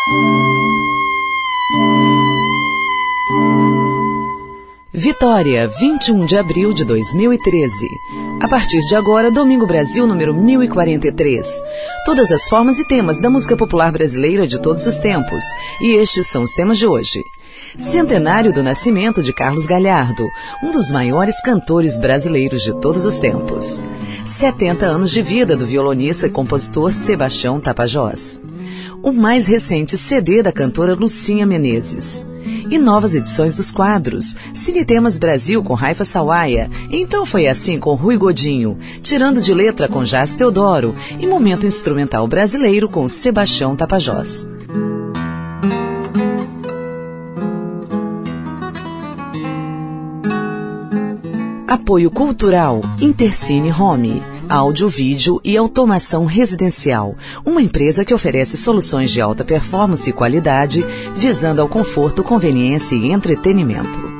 Vitória, 21 de abril de 2013. A partir de agora, Domingo Brasil número 1043. Todas as formas e temas da música popular brasileira de todos os tempos. E estes são os temas de hoje. Centenário do nascimento de Carlos Galhardo, um dos maiores cantores brasileiros de todos os tempos. 70 anos de vida do violonista e compositor Sebastião Tapajós. O mais recente CD da cantora Lucinha Menezes. E novas edições dos quadros. Cine Temas Brasil com Raifa Sawaia. Então foi assim com Rui Godinho. Tirando de letra com Jazz Teodoro. E Momento Instrumental Brasileiro com Sebastião Tapajós. Apoio Cultural Intercine Home. Áudio, vídeo e automação residencial. Uma empresa que oferece soluções de alta performance e qualidade, visando ao conforto, conveniência e entretenimento.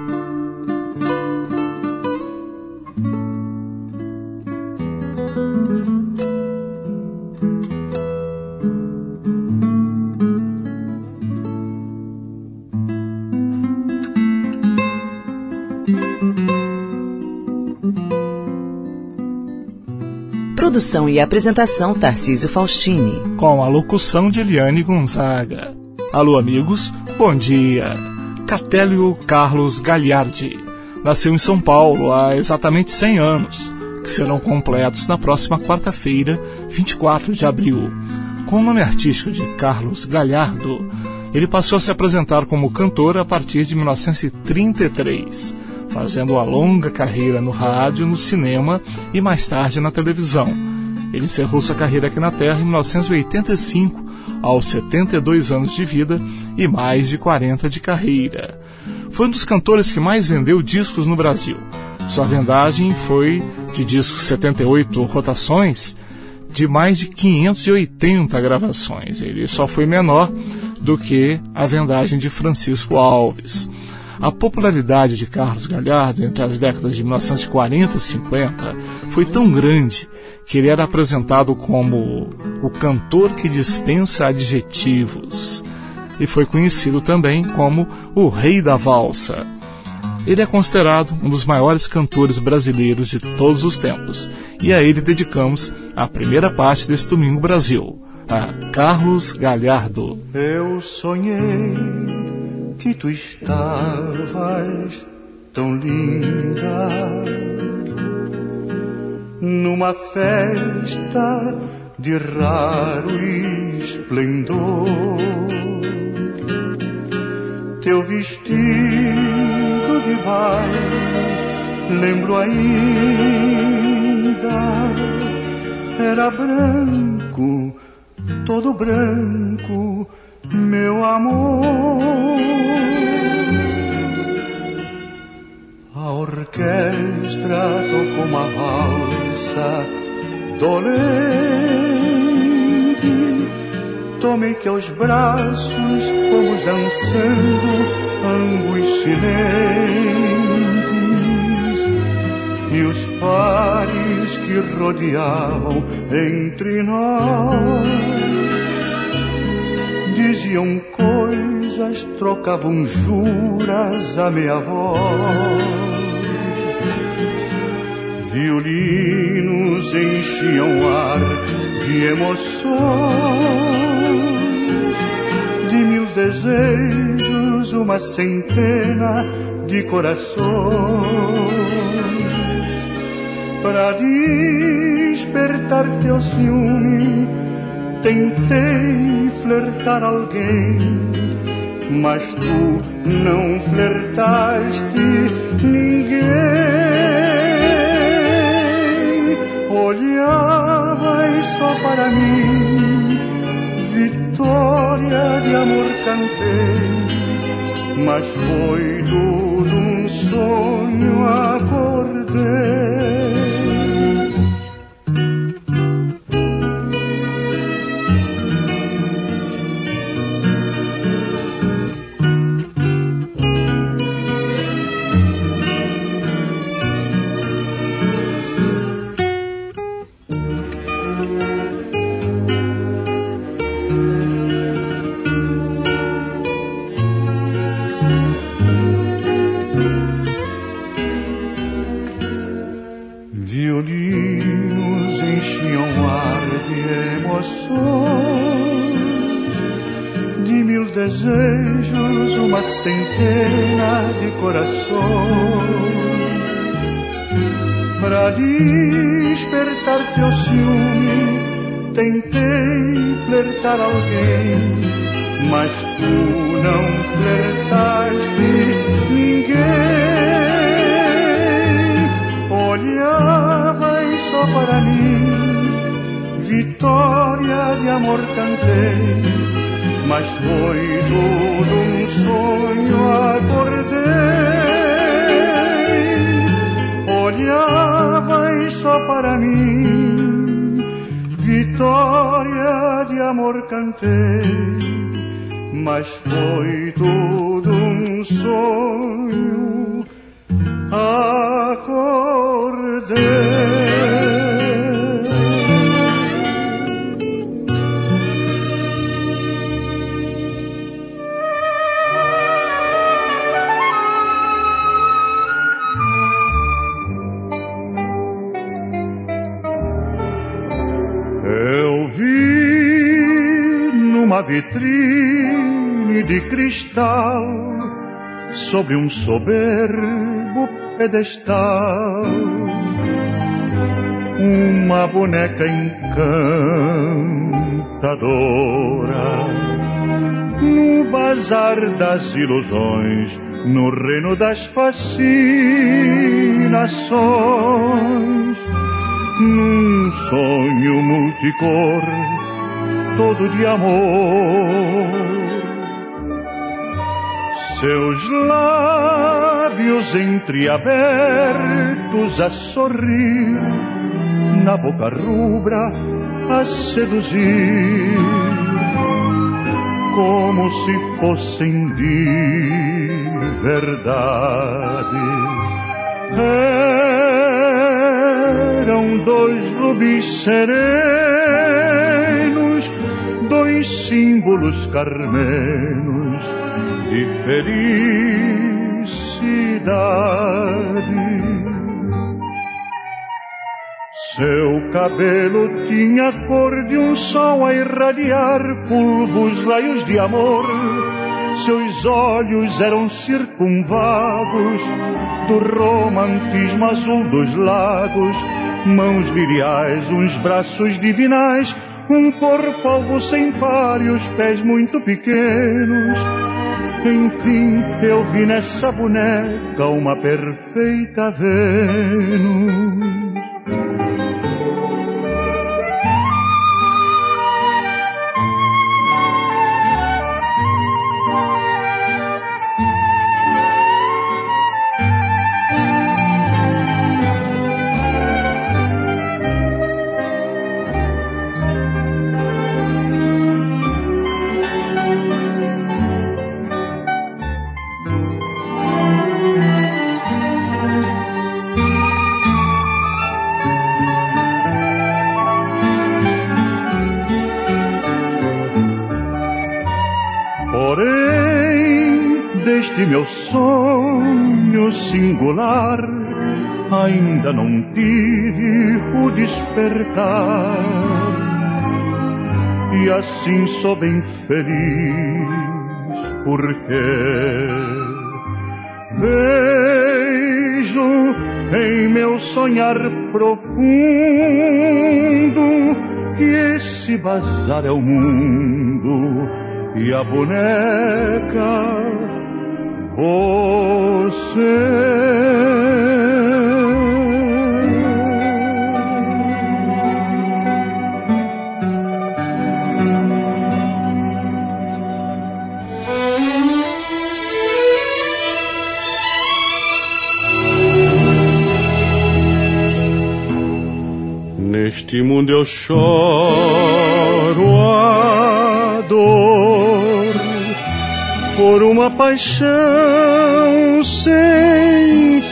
Produção e apresentação Tarcísio Faustini. Com a locução de Eliane Gonzaga. Alô, amigos, bom dia. Catélio Carlos Galhardi nasceu em São Paulo há exatamente 100 anos, que serão completos na próxima quarta-feira, 24 de abril. Com o nome artístico de Carlos Galhardo, ele passou a se apresentar como cantor a partir de 1933. Fazendo uma longa carreira no rádio, no cinema e mais tarde na televisão. Ele encerrou sua carreira aqui na Terra em 1985, aos 72 anos de vida e mais de 40 de carreira. Foi um dos cantores que mais vendeu discos no Brasil. Sua vendagem foi de discos 78 rotações, de mais de 580 gravações. Ele só foi menor do que a vendagem de Francisco Alves. A popularidade de Carlos Galhardo entre as décadas de 1940 e 50 foi tão grande que ele era apresentado como o cantor que dispensa adjetivos e foi conhecido também como o Rei da Valsa. Ele é considerado um dos maiores cantores brasileiros de todos os tempos e a ele dedicamos a primeira parte desse Domingo Brasil, a Carlos Galhardo. Eu sonhei que tu estavas tão linda numa festa de raro esplendor. Teu vestido de baile, lembro ainda, era branco, todo branco, meu amor. A orquestra tocou uma valsa dolente, tomei teus braços, fomos dançando, ambos silentes, e os pares que rodeavam entre nós diziam coisas, trocavam juras a meia voz. Violinos enchiam o ar de emoções, de mil desejos, uma centena de corações. Para despertar teu ciúme, tentei flertar alguém, mas tu não flertaste ninguém. Olhavas só para mim, vitória de amor cantei, mas foi tudo um sonho, acordei. desejos uma centena de corações. Pra despertar teu ciúme tentei flertar alguém, mas tu não flertaste ninguém. Olhavas só para mim, vitória de amor cantei, mas foi tudo um sonho, acordei. Olhavas só para mim, vitória de amor cantei, mas foi tudo um sonho, acordei. Uma vitrine de cristal sobre um soberbo pedestal, uma boneca encantadora no bazar das ilusões, no reino das fascinações, num sonho multicor todo de amor. Seus lábios entreabertos a sorrir, na boca rubra a seduzir, como se fossem de verdade. Eram dois rubis serenos, dois símbolos carmenos de felicidade. Seu cabelo tinha a cor de um sol a irradiar fulvos raios de amor. Seus olhos eram circunvalos do romantismo azul dos lagos, mãos viriais, uns braços divinais, um corpo alvo sem par e os pés muito pequenos. Enfim, eu vi nessa boneca uma perfeita Vênus. Deste meu sonho singular ainda não tive o despertar, e assim sou bem feliz, porque vejo em meu sonhar profundo que esse bazar é o mundo e a boneca você. Neste mundo eu choro a dor por uma paixão sem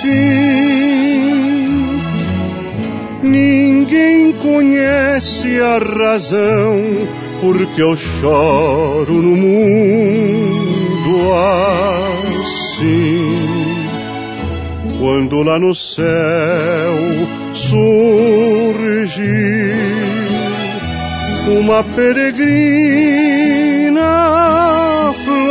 fim. Ninguém conhece a razão porque eu choro no mundo assim. Quando lá no céu surgir uma peregrina flor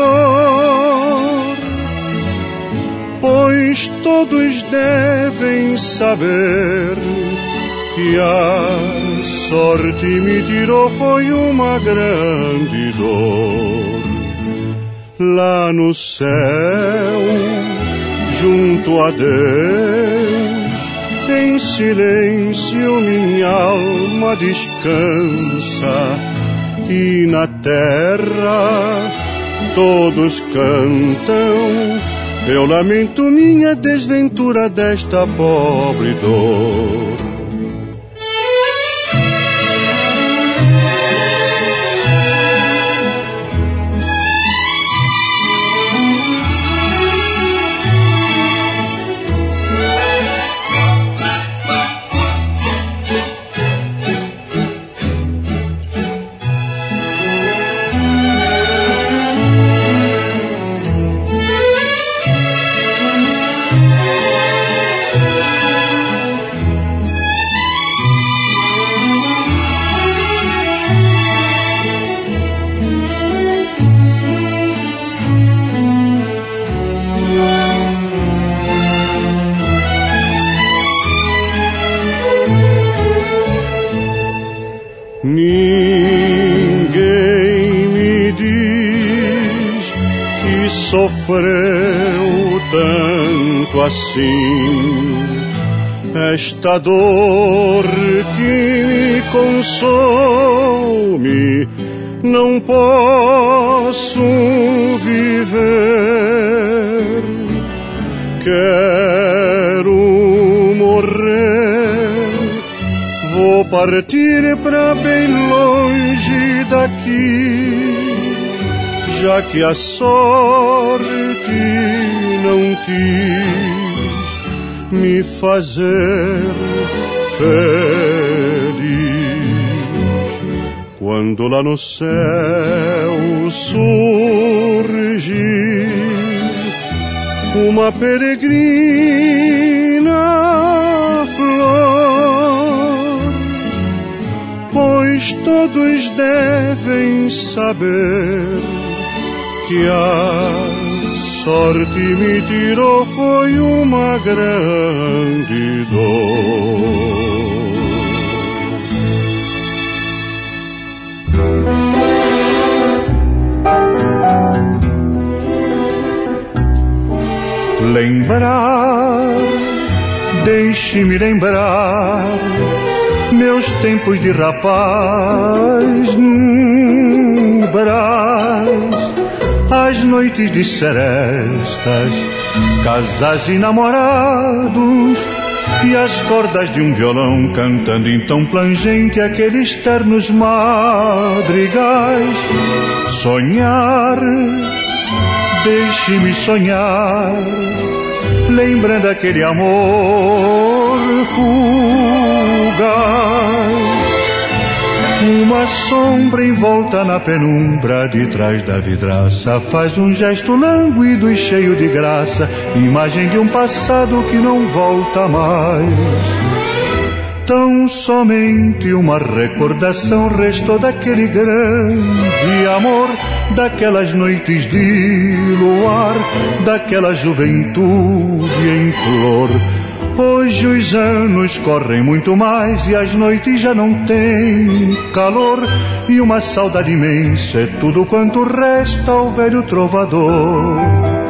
todos devem saber que a sorte me tirou foi uma grande dor. Lá no céu, junto a Deus, em silêncio minha alma descansa, e na terra todos cantam. Eu lamento minha desventura desta pobre dor. Sofreu tanto assim esta dor que me consome. Não posso viver, quero morrer. Vou partir pra bem longe daqui, já que a sorte não quis me fazer feliz. Quando lá no céu surgir uma peregrina flor, pois todos devem saber que a sorte me tirou foi uma grande dor. Lembrar, deixe-me lembrar meus tempos de rapaz no Brás, as noites de serestas, casais e namorados, e as cordas de um violão cantando em tom plangente aqueles ternos madrigais. Sonhar, deixe-me sonhar, lembrando aquele amor fugaz. Uma sombra envolta na penumbra de trás da vidraça faz um gesto lânguido e cheio de graça, imagem de um passado que não volta mais. Tão somente uma recordação restou daquele grande amor, daquelas noites de luar, daquela juventude em flor. Hoje os anos correm muito mais e as noites já não têm calor, e uma saudade imensa é tudo quanto resta ao velho trovador.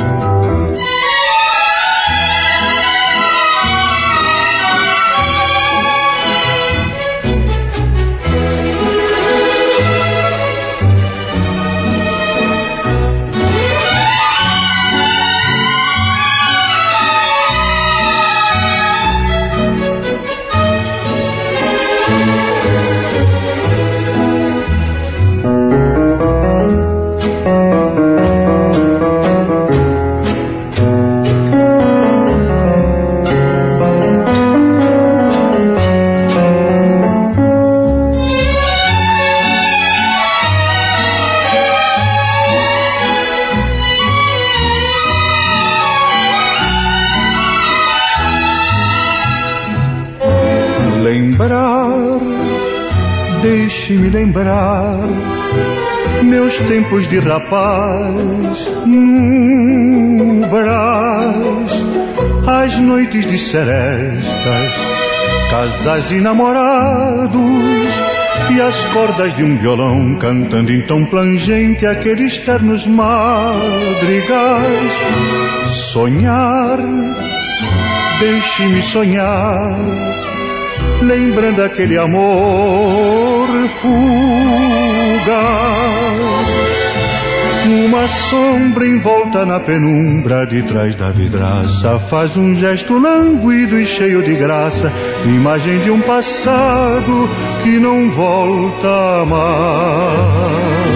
Deixe-me lembrar meus tempos de rapaz no Brás, as noites de serestas, casais e namorados, e as cordas de um violão cantando em tom plangente aqueles ternos madrigais. Sonhar, deixe-me sonhar, lembrando aquele amor fugaz. Uma sombra envolta na penumbra de trás da vidraça faz um gesto lânguido e cheio de graça, imagem de um passado que não volta mais.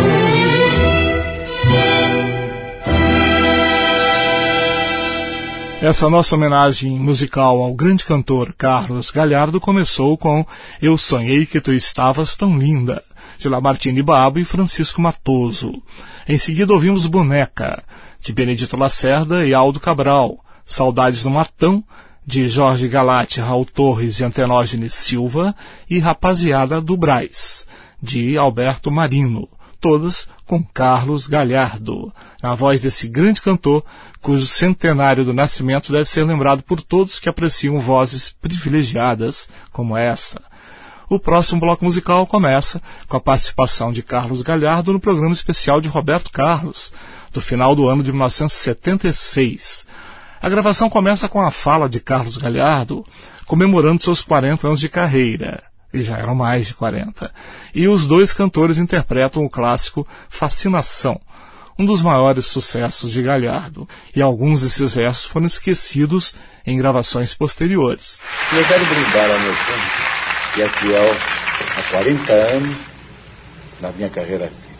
Essa nossa homenagem musical ao grande cantor Carlos Galhardo começou com Eu Sonhei Que Tu Estavas Tão Linda, de Lamartine Babo e Francisco Matoso. Em seguida ouvimos Boneca, de Benedito Lacerda e Aldo Cabral, Saudades do Matão, de Jorge Galati, Raul Torres e Antenógenes Silva, e Rapaziada do Brás, de Alberto Marino, todas com Carlos Galhardo, na voz desse grande cantor, cujo centenário do nascimento deve ser lembrado por todos que apreciam vozes privilegiadas como essa. O próximo bloco musical começa com a participação de Carlos Galhardo no programa especial de Roberto Carlos, do final do ano de 1976. A gravação começa com a fala de Carlos Galhardo comemorando seus 40 anos de carreira, e já eram mais de 40, e os dois cantores interpretam o clássico Fascinação, um dos maiores sucessos de Galhardo, e alguns desses versos foram esquecidos em gravações posteriores. Eu quero brindar ao meu canto, que é fiel há 40 anos na minha carreira artística.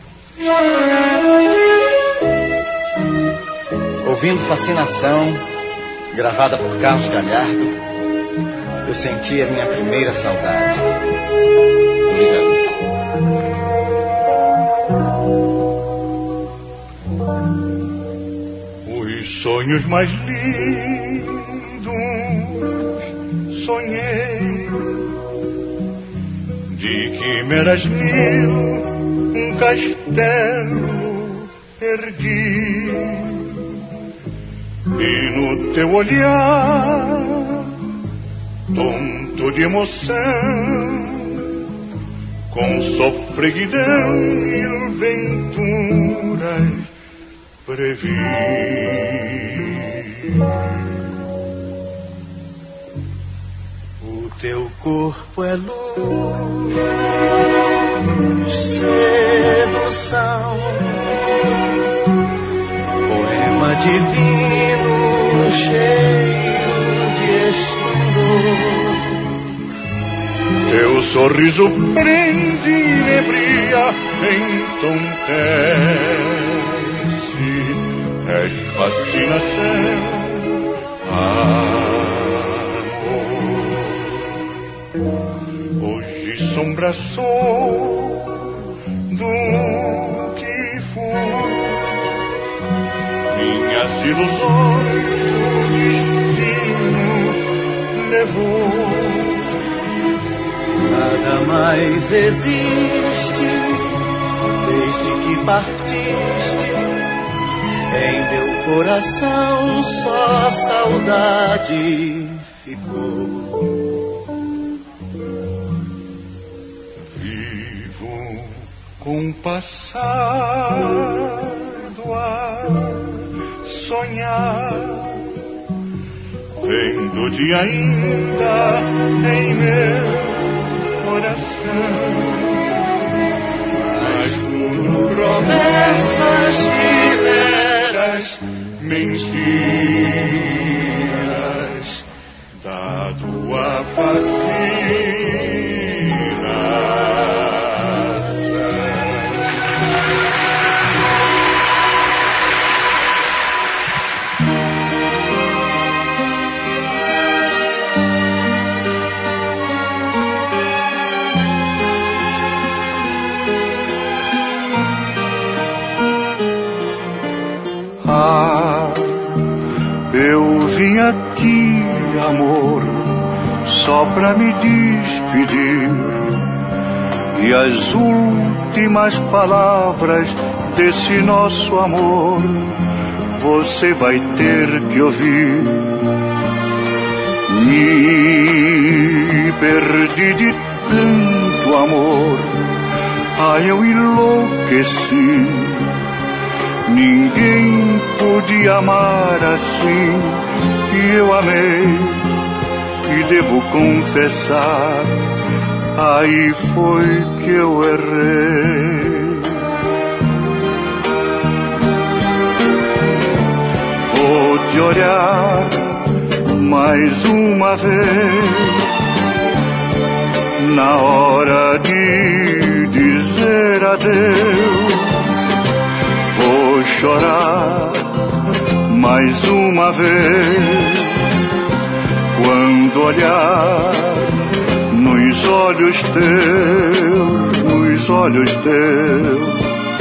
Ouvindo Fascinação, gravada por Carlos Galhardo, eu senti a minha primeira saudade. Obrigado. Os sonhos mais lindos sonhei, de quimeras mil um castelo ergui, e no teu olhar tonto de emoção, com sofreguidão e venturas previ. O teu corpo é luz, sedução, poema divino cheio de esplendor. Teu sorriso prende e inebria, entontece, és fascinação, amor. Hoje sombra sou do que fui, minhas ilusões o destino levou. Nada mais existe desde que partiste. Em meu coração só saudade ficou. Vivo com o passado a sonhar, vendo de ainda em meu coração, mas como promessas quimeras, mentiras da tua fascinação. Eu vim aqui, amor, só pra me despedir, e as últimas palavras desse nosso amor você vai ter que ouvir. Me perdi de tanto amor, ai eu enlouqueci. Ninguém podia amar assim, e eu amei, e devo confessar, aí foi que eu errei. Vou te olhar mais uma vez, na hora de dizer adeus. Vou chorar mais uma vez, quando olhar nos olhos teus,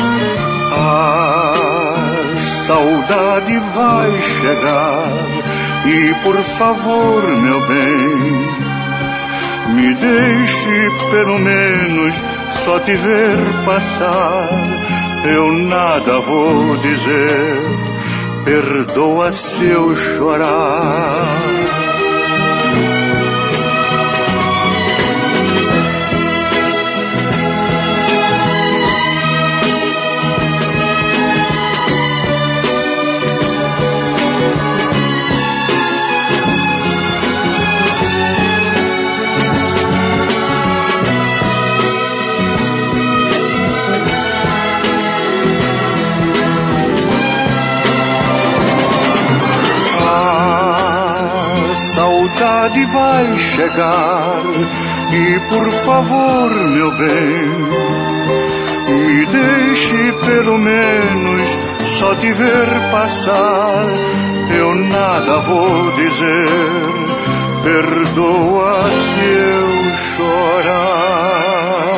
a saudade vai chegar. E por favor, meu bem, me deixe pelo menos só te ver passar. Eu nada vou dizer, perdoa se eu chorar. Saudade vai chegar, e por favor, meu bem, me deixe pelo menos só te ver passar. Eu nada vou dizer, perdoa se eu chorar.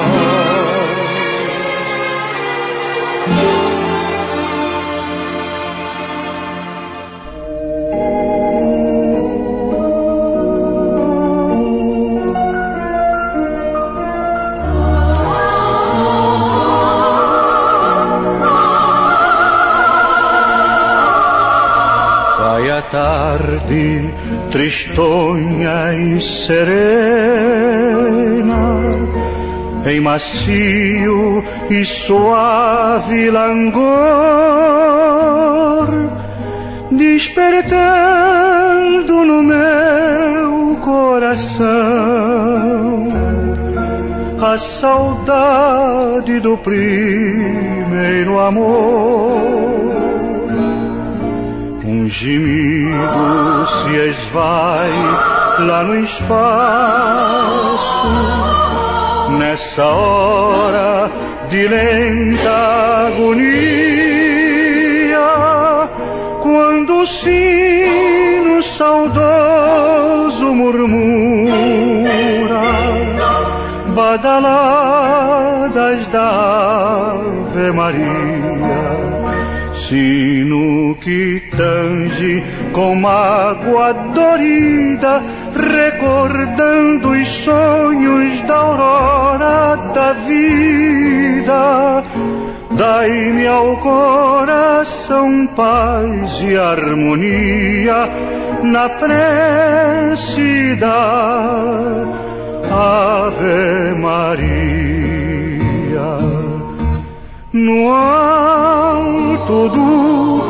Tarde tristonha e serena, em macio e suave langor, despertando no meu coração a saudade do primeiro amor. Um gemido se esvai lá no espaço, nessa hora de lenta agonia, quando o sino saudoso murmura badaladas da Ave Maria. Sino que tange com mágoa dorida, recordando os sonhos da aurora da vida. Dai-me ao coração paz e harmonia na prece da Ave Maria. No alto do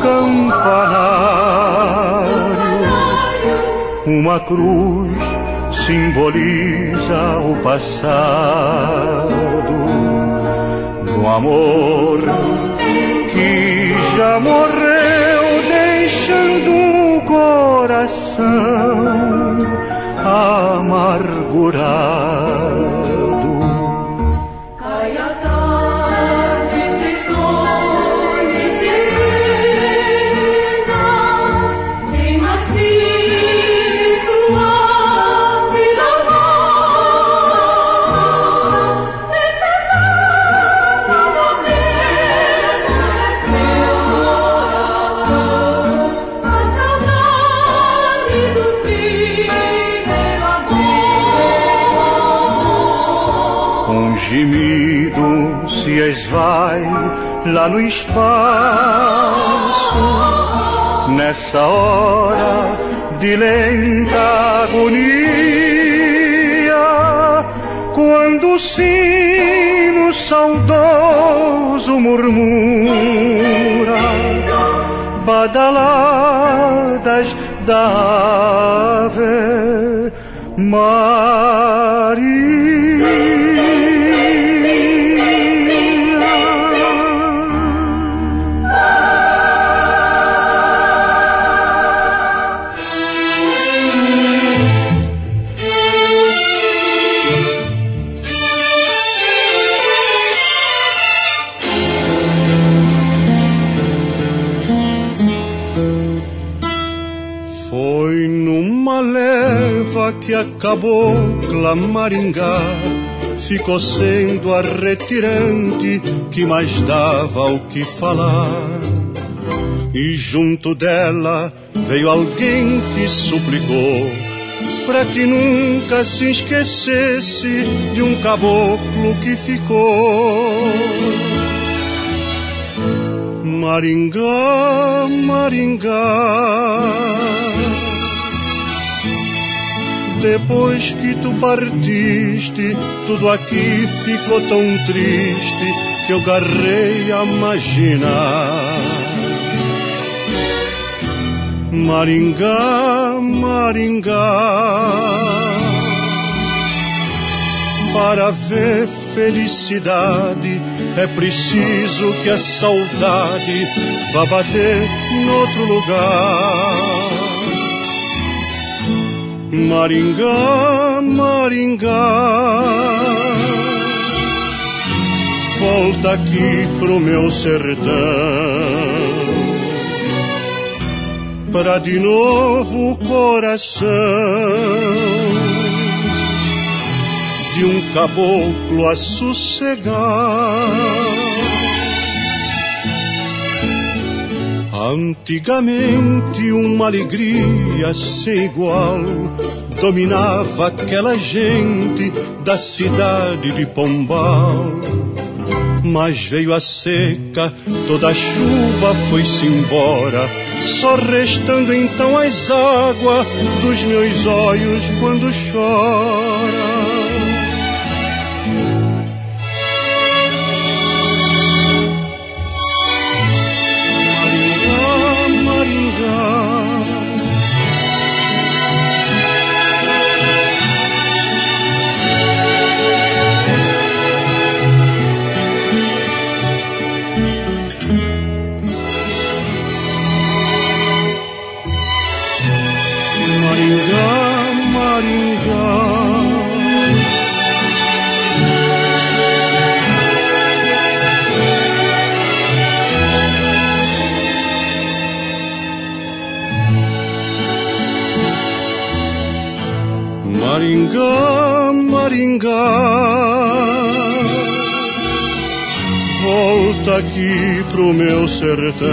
campanário, uma cruz simboliza o passado do amor que já morreu, deixando o coração amargurado. Gemido se esvai lá no espaço, nessa hora de lenta agonia, quando o sino saudoso murmura badaladas da Ave Maria. Que a cabocla Maringá ficou sendo a retirante que mais dava o que falar. E junto dela veio alguém que suplicou para que nunca se esquecesse de um caboclo que ficou. Maringá, Maringá, depois que tu partiste, tudo aqui ficou tão triste que eu garrei a imaginar. Maringá, Maringá, para ver felicidade é preciso que a saudade vá bater noutro lugar. Maringá, Maringá, volta aqui pro meu sertão, pra de novo o coração de um caboclo a sossegar. Antigamente uma alegria sem igual dominava aquela gente da cidade de Pombal. Mas veio a seca, toda a chuva foi-se embora, só restando então as águas dos meus olhos quando chora. Maringá, Maringá, volta aqui pro meu sertão,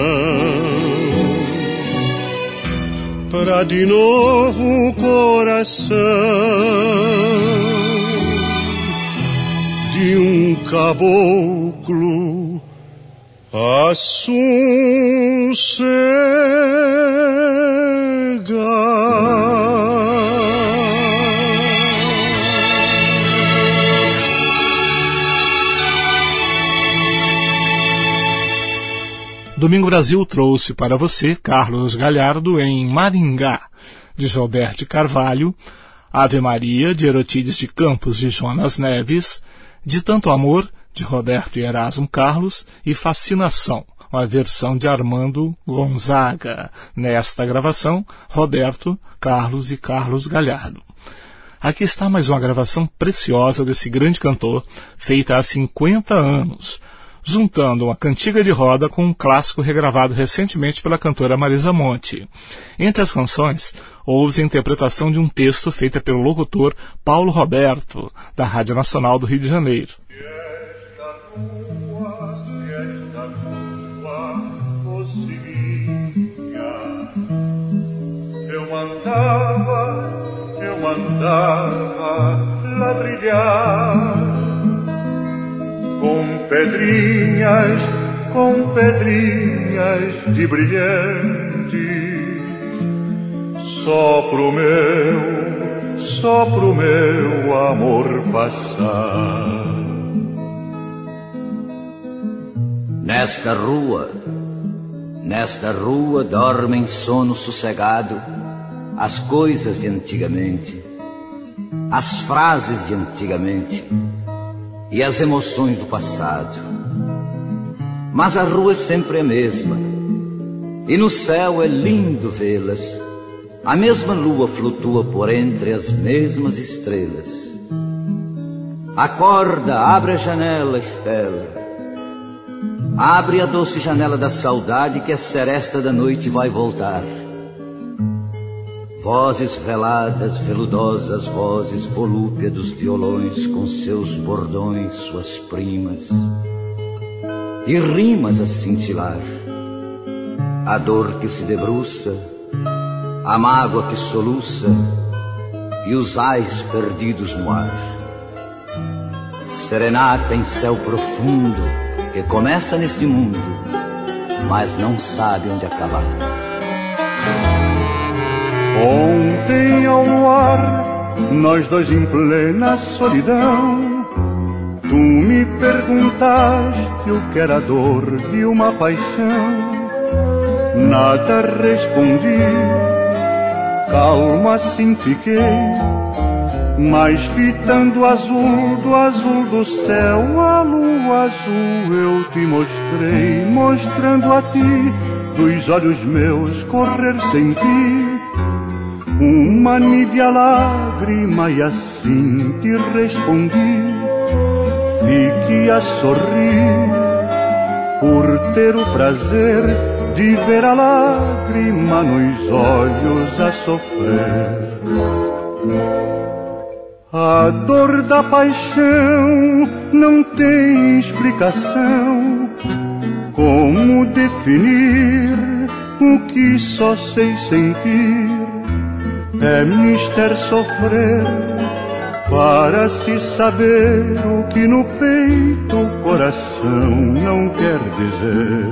pra de novo o coração de um caboclo a sossegar. Domingo Brasil trouxe para você Carlos Galhardo em Maringá, de Gilberto de Carvalho, Ave Maria, de Erotídes de Campos e Jonas Neves, De Tanto Amor, de Roberto e Erasmo Carlos, e Fascinação, uma versão de Armando Gonzaga. Nesta gravação, Roberto, Carlos e Carlos Galhardo. Aqui está mais uma gravação preciosa desse grande cantor, feita há 50 anos, juntando uma cantiga de roda com um clássico regravado recentemente pela cantora Marisa Monte. Entre as canções, ouve a interpretação de um texto feita pelo locutor Paulo Roberto, da Rádio Nacional do Rio de Janeiro. Eu mandava lá brilhar com pedrinhas de brilhantes, Só pro meu amor passar. Nesta rua dormem sono sossegado as coisas de antigamente, as frases de antigamente e as emoções do passado. Mas a rua é sempre a mesma, e no céu é lindo vê-las. A mesma lua flutua por entre as mesmas estrelas. Acorda, abre a janela, Estela. Abre a doce janela da saudade, que a seresta da noite vai voltar. Vozes veladas, veludosas vozes, volúpia dos violões com seus bordões, suas primas, e rimas a cintilar. A dor que se debruça, a mágoa que soluça, e os ais perdidos no ar. Serenata em céu profundo, que começa neste mundo, mas não sabe onde acabar. Ontem ao luar, nós dois em plena solidão, tu me perguntaste o que era a dor de uma paixão. Nada respondi, calmo assim fiquei, mas fitando o azul do céu, a lua azul eu te mostrei, mostrando a ti, dos olhos meus correr sem ti uma nívea lágrima, e assim te respondi. Fique a sorrir por ter o prazer de ver a lágrima nos olhos a sofrer. A dor da paixão não tem explicação. Como definir o que só sei sentir? É mister sofrer para se saber o que no peito o coração não quer dizer.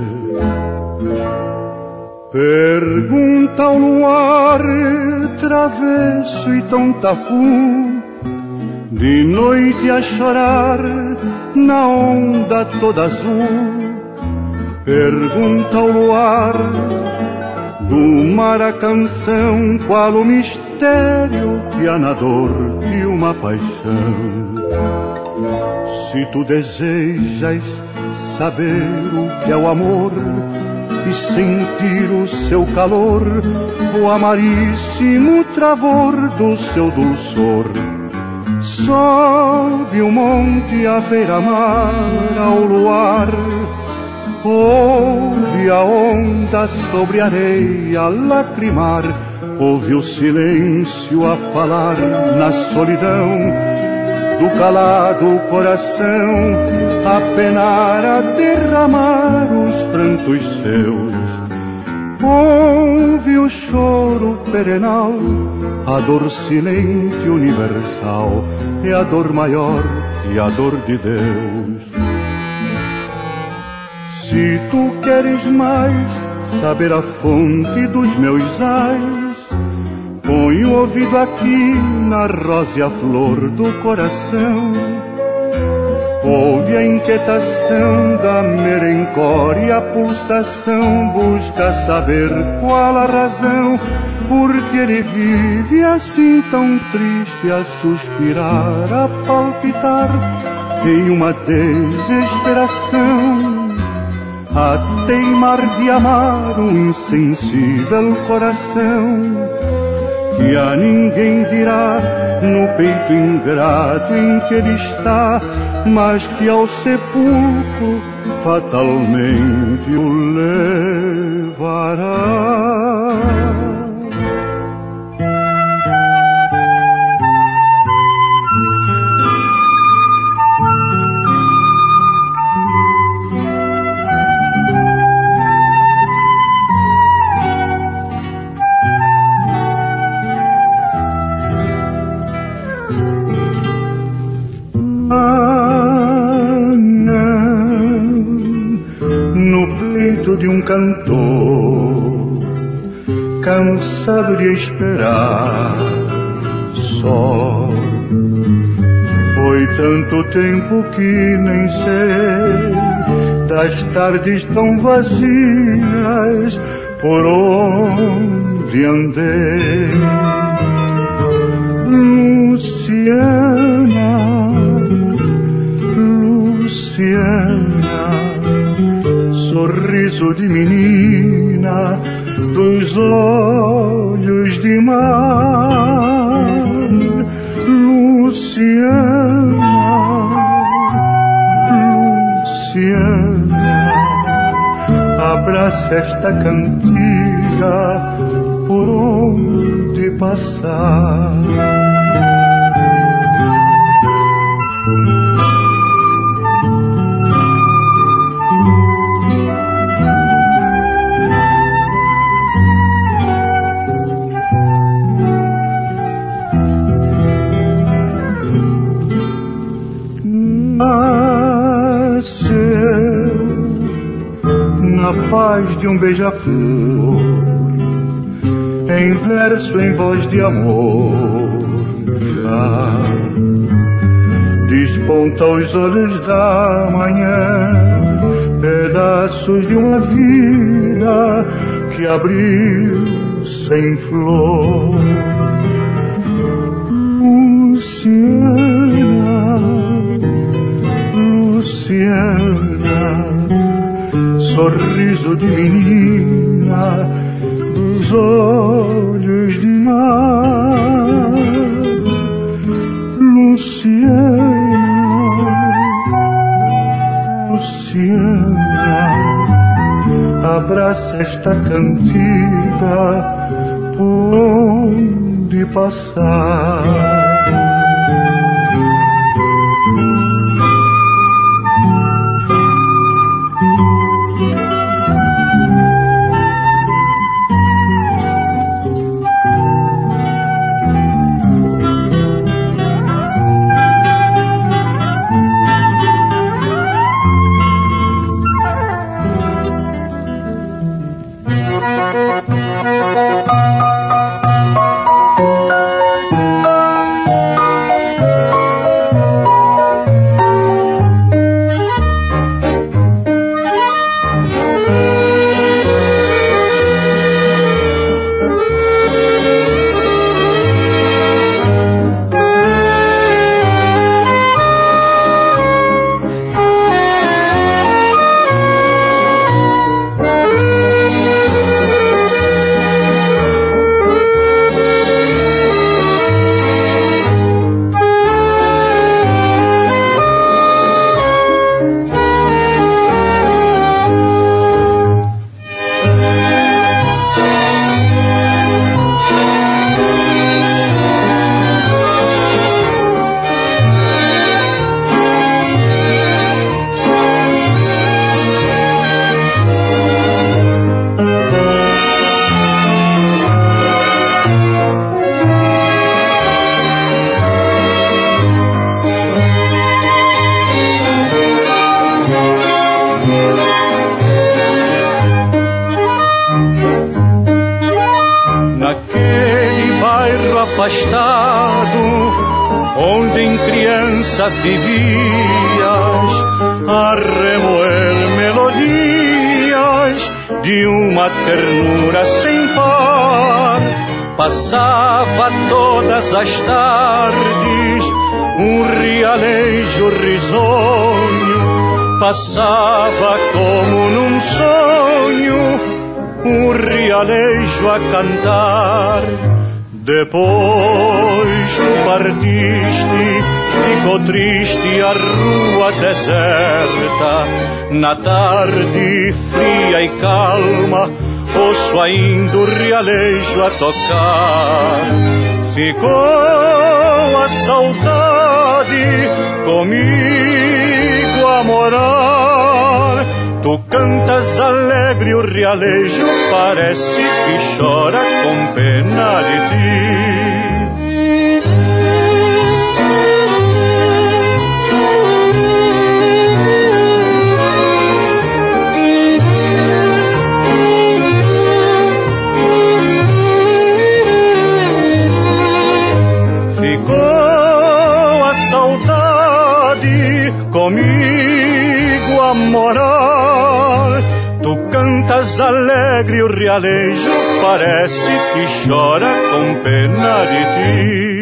Pergunta ao luar, travesso e tontafu, de noite a chorar na onda toda azul. Pergunta ao luar, do mar a canção, qual o mistério que há na dor de uma paixão. Se tu desejas saber o que é o amor e sentir o seu calor, o amaríssimo travor do seu dulçor, sobe o monte à beira-mar ao luar. Ouve a onda sobre a areia lacrimar, ouve o silêncio a falar na solidão do calado coração, a penar, a derramar os prantos seus. Ouve o choro perenal, a dor silente universal, é a dor maior e a dor de Deus. Se tu queres mais saber a fonte dos meus ais, põe o ouvido aqui na rósea flor do coração. Ouve a inquietação da merencória, a pulsação, busca saber qual a razão, porque ele vive assim tão triste, a suspirar, a palpitar em uma desesperação, a teimar de amar um insensível coração, que a ninguém dirá no peito ingrato em que ele está, mas que ao sepulcro fatalmente o levará. De um cantor cansado de esperar só. Foi tanto tempo que nem sei das tardes tão vazias por onde andei. Luciana, Luciana, sorriso de menina dos olhos de mar. Luciana, Luciana, abraça esta cantiga por onde passar. Na paz de um beija-flor, em verso, em voz de amor, já desponta aos olhos da manhã pedaços de uma vida que abriu sem flor. Luciana, Luciana, sorriso de menina dos olhos de mar. Luciana, Luciana, abraça esta cantiga por onde passar. Afastado, onde em criança vivias a remoer melodias de uma ternura sem par. Passava todas as tardes um rialejo risonho, passava como num sonho um rialejo a cantar. Depois tu partiste, ficou triste a rua deserta. Na tarde fria e calma, ouço ainda o rialejo a tocar. Ficou a saudade comigo a morar. Tu cantas alegre, o rialejo parece que chora com pena de ti. cantas alegre o realejo, parece que chora com pena de ti.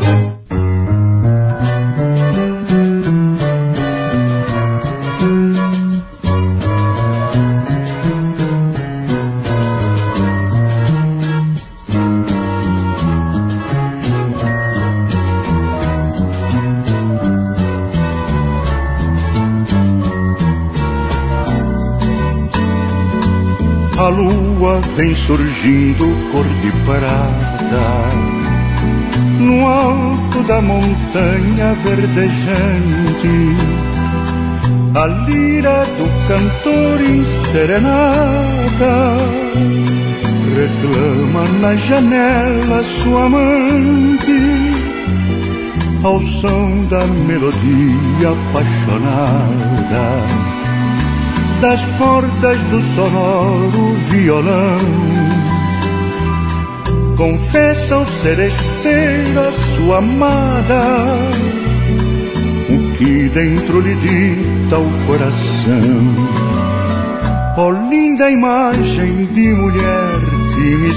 A lua vem surgindo cor de prata no alto da montanha verdejante. A lira do cantor em serenata reclama na janela sua amante, ao som da melodia apaixonada das cordas do sonoro violão. Confessa ao seresteira sua amada o que dentro lhe dita o coração. Ó linda imagem de mulher que me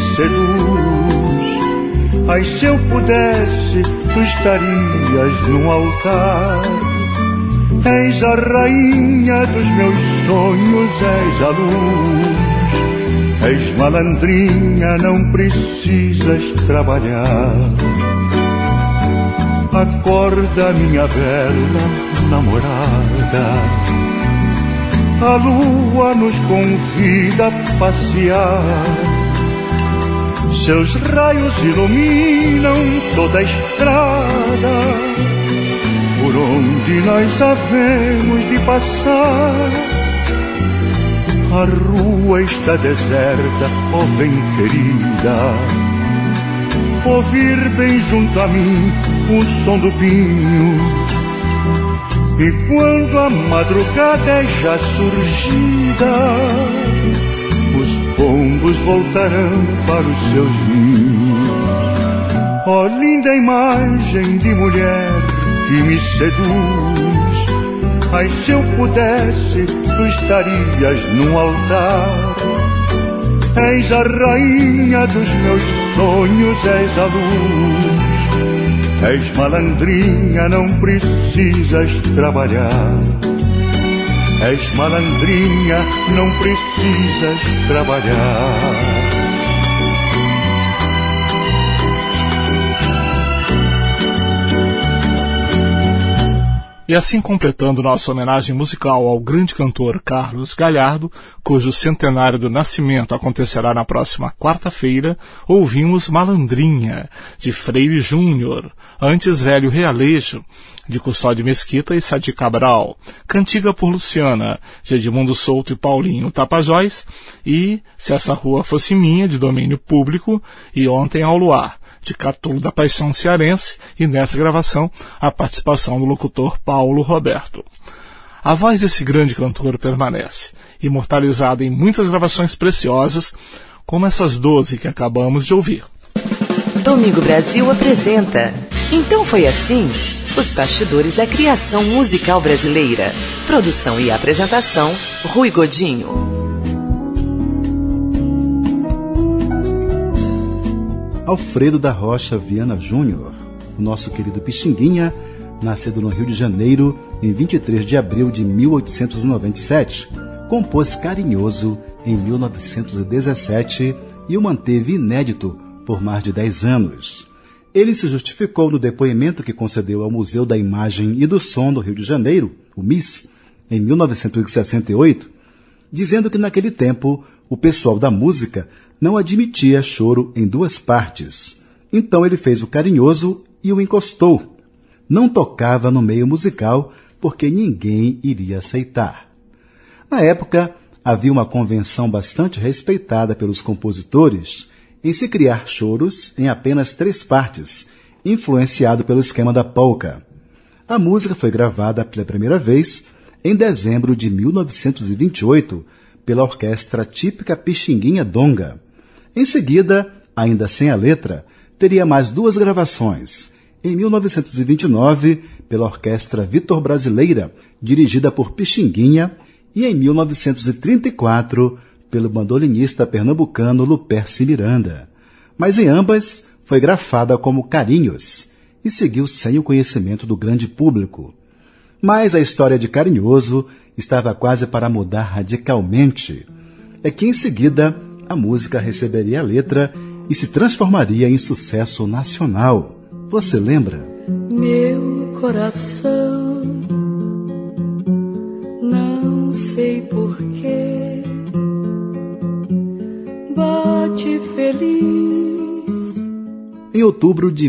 seduz, ai se eu pudesse tu estarias num altar. És a rainha dos meus sonhos, és a luz. És malandrinha, não precisas trabalhar. Acorda, minha bela namorada, a lua nos convida a passear. Seus raios iluminam toda a estrada por onde nós havemos de passar. A rua está deserta, ó bem querida, ouvir bem junto a mim o som do pinho. E quando a madrugada é já surgida, os pombos voltarão para os seus ninhos. Ó linda imagem de mulher que me seduz, ai se eu pudesse tu estarias num altar. És a rainha dos meus sonhos, és a luz. És malandrinha, não precisas trabalhar. És malandrinha, não precisas trabalhar. E assim, completando nossa homenagem musical ao grande cantor Carlos Galhardo, cujo centenário do nascimento acontecerá na próxima quarta-feira, ouvimos Malandrinha, de Freire Júnior, antes Velho Realejo, de Custódio Mesquita e Sadi Cabral, Cantiga por Luciana, de Edmundo Souto e Paulinho Tapajós, e Se Essa Rua Fosse Minha, de domínio público, e Ontem ao Luar, de Catulo da Paixão Cearense, e nessa gravação a participação do locutor Paulo Roberto. A voz desse grande cantor permanece, imortalizada em muitas gravações preciosas, como essas 12 que acabamos de ouvir. Domingo Brasil apresenta Então Foi Assim, os bastidores da criação musical brasileira. Produção e apresentação, Rui Godinho. Alfredo da Rocha Viana Júnior, o nosso querido Pixinguinha, nascido no Rio de Janeiro em 23 de abril de 1897, compôs Carinhoso em 1917 e o manteve inédito por mais de 10 anos. Ele se justificou no depoimento que concedeu ao Museu da Imagem e do Som do Rio de Janeiro, o MIS, em 1968, dizendo que naquele tempo o pessoal da música não admitia choro em duas partes. Então ele fez o Carinhoso e o encostou. Não tocava no meio musical porque ninguém iria aceitar. Na época, havia uma convenção bastante respeitada pelos compositores em se criar choros em apenas 3 partes, influenciado pelo esquema da polca. A música foi gravada pela primeira vez em dezembro de 1928 pela orquestra típica Pixinguinha Donga. Em seguida, ainda sem a letra, teria mais 2 gravações. Em 1929, pela Orquestra Vitor Brasileira, dirigida por Pixinguinha, e em 1934, pelo bandolinista pernambucano Luperci Miranda, mas em ambas foi grafada como Carinhos e seguiu sem o conhecimento do grande público. Mas a história de Carinhoso estava quase para mudar radicalmente. É que em seguida a música receberia a letra e se transformaria em sucesso nacional. Você lembra? Meu coração, não sei porquê, bate feliz. Em outubro de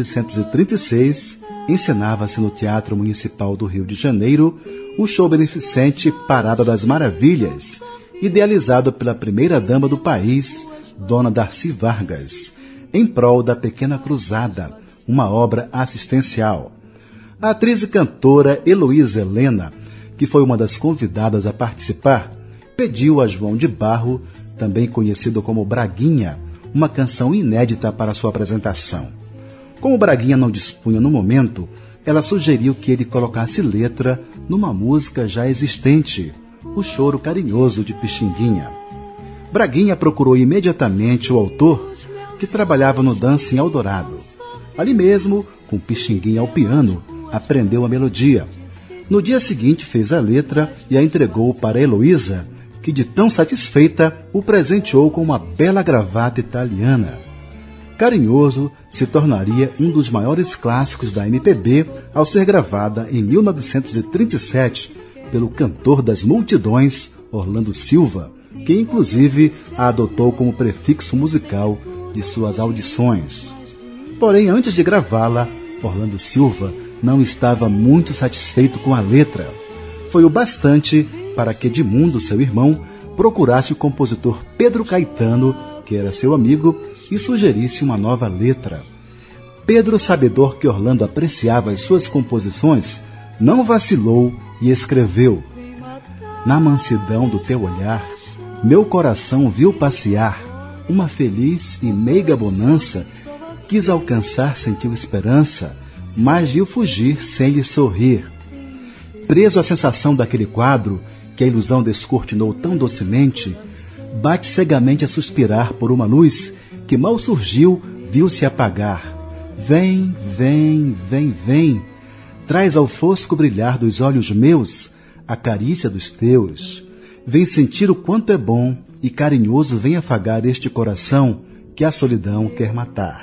1936, encenava-se no Teatro Municipal do Rio de Janeiro o show beneficente Parada das Maravilhas, idealizado pela primeira-dama do país, Dona Darcy Vargas, em prol da Pequena Cruzada, uma obra assistencial. A atriz e cantora Heloísa Helena, que foi uma das convidadas a participar, pediu a João de Barro, também conhecido como Braguinha, uma canção inédita para sua apresentação. Como Braguinha não dispunha no momento, ela sugeriu que ele colocasse letra numa música já existente, O Choro Carinhoso de Pixinguinha. Braguinha procurou imediatamente o autor, que trabalhava no Dancing Eldorado. Ali mesmo, com Pixinguinha ao piano, aprendeu a melodia. No dia seguinte fez a letra e a entregou para Heloísa, que de tão satisfeita o presenteou com uma bela gravata italiana. Carinhoso se tornaria um dos maiores clássicos da MPB ao ser gravada em 1937 pelo cantor das multidões, Orlando Silva, que inclusive a adotou como prefixo musical de suas audições. Porém, antes de gravá-la, Orlando Silva não estava muito satisfeito com a letra. Foi o bastante para que Edmundo, seu irmão, procurasse o compositor Pedro Caetano, que era seu amigo, e sugerisse uma nova letra. Pedro, sabedor que Orlando apreciava as suas composições, não vacilou e escreveu: Na mansidão do teu olhar, meu coração viu passear uma feliz e meiga bonança, quis alcançar, sentiu esperança, mas viu fugir sem lhe sorrir. Preso à sensação daquele quadro, que a ilusão descortinou tão docemente, bate cegamente a suspirar por uma luz que mal surgiu, viu-se apagar. Vem, vem, vem, vem, traz ao fosco brilhar dos olhos meus a carícia dos teus. Vem sentir o quanto é bom e carinhoso, vem afagar este coração que a solidão quer matar.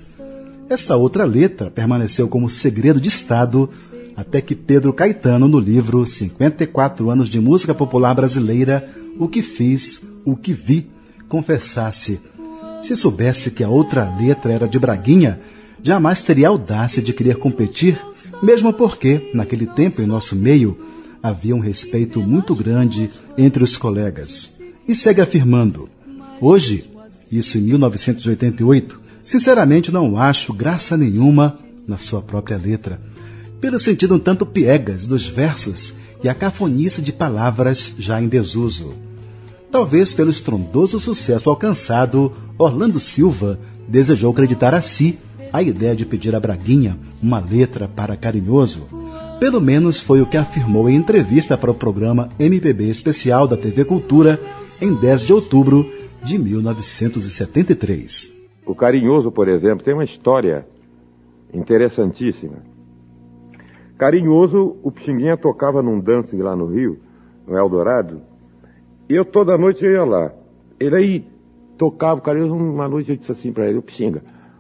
Essa outra letra permaneceu como segredo de Estado até que Pedro Caetano, no livro 54 anos de música popular brasileira, O que fiz, o que vi, confessasse: se soubesse que a outra letra era de Braguinha, jamais teria audácia de querer competir, mesmo porque, naquele tempo, em nosso meio, havia um respeito muito grande entre os colegas. E segue afirmando: hoje, isso em 1988, sinceramente não acho graça nenhuma na sua própria letra, pelo sentido um tanto piegas dos versos e a cafonice de palavras já em desuso. Talvez pelo estrondoso sucesso alcançado, Orlando Silva desejou acreditar a si a ideia de pedir a Braguinha uma letra para Carinhoso. Pelo menos foi o que afirmou em entrevista para o programa MPB Especial da TV Cultura em 10 de outubro de 1973. O Carinhoso, por exemplo, tem uma história interessantíssima. Carinhoso, o Pixinguinha tocava num dancing lá no Rio, no Eldorado, e eu toda noite ia lá. Ele aí tocava o Carinhoso. Uma noite eu disse assim para ele: Pixinga,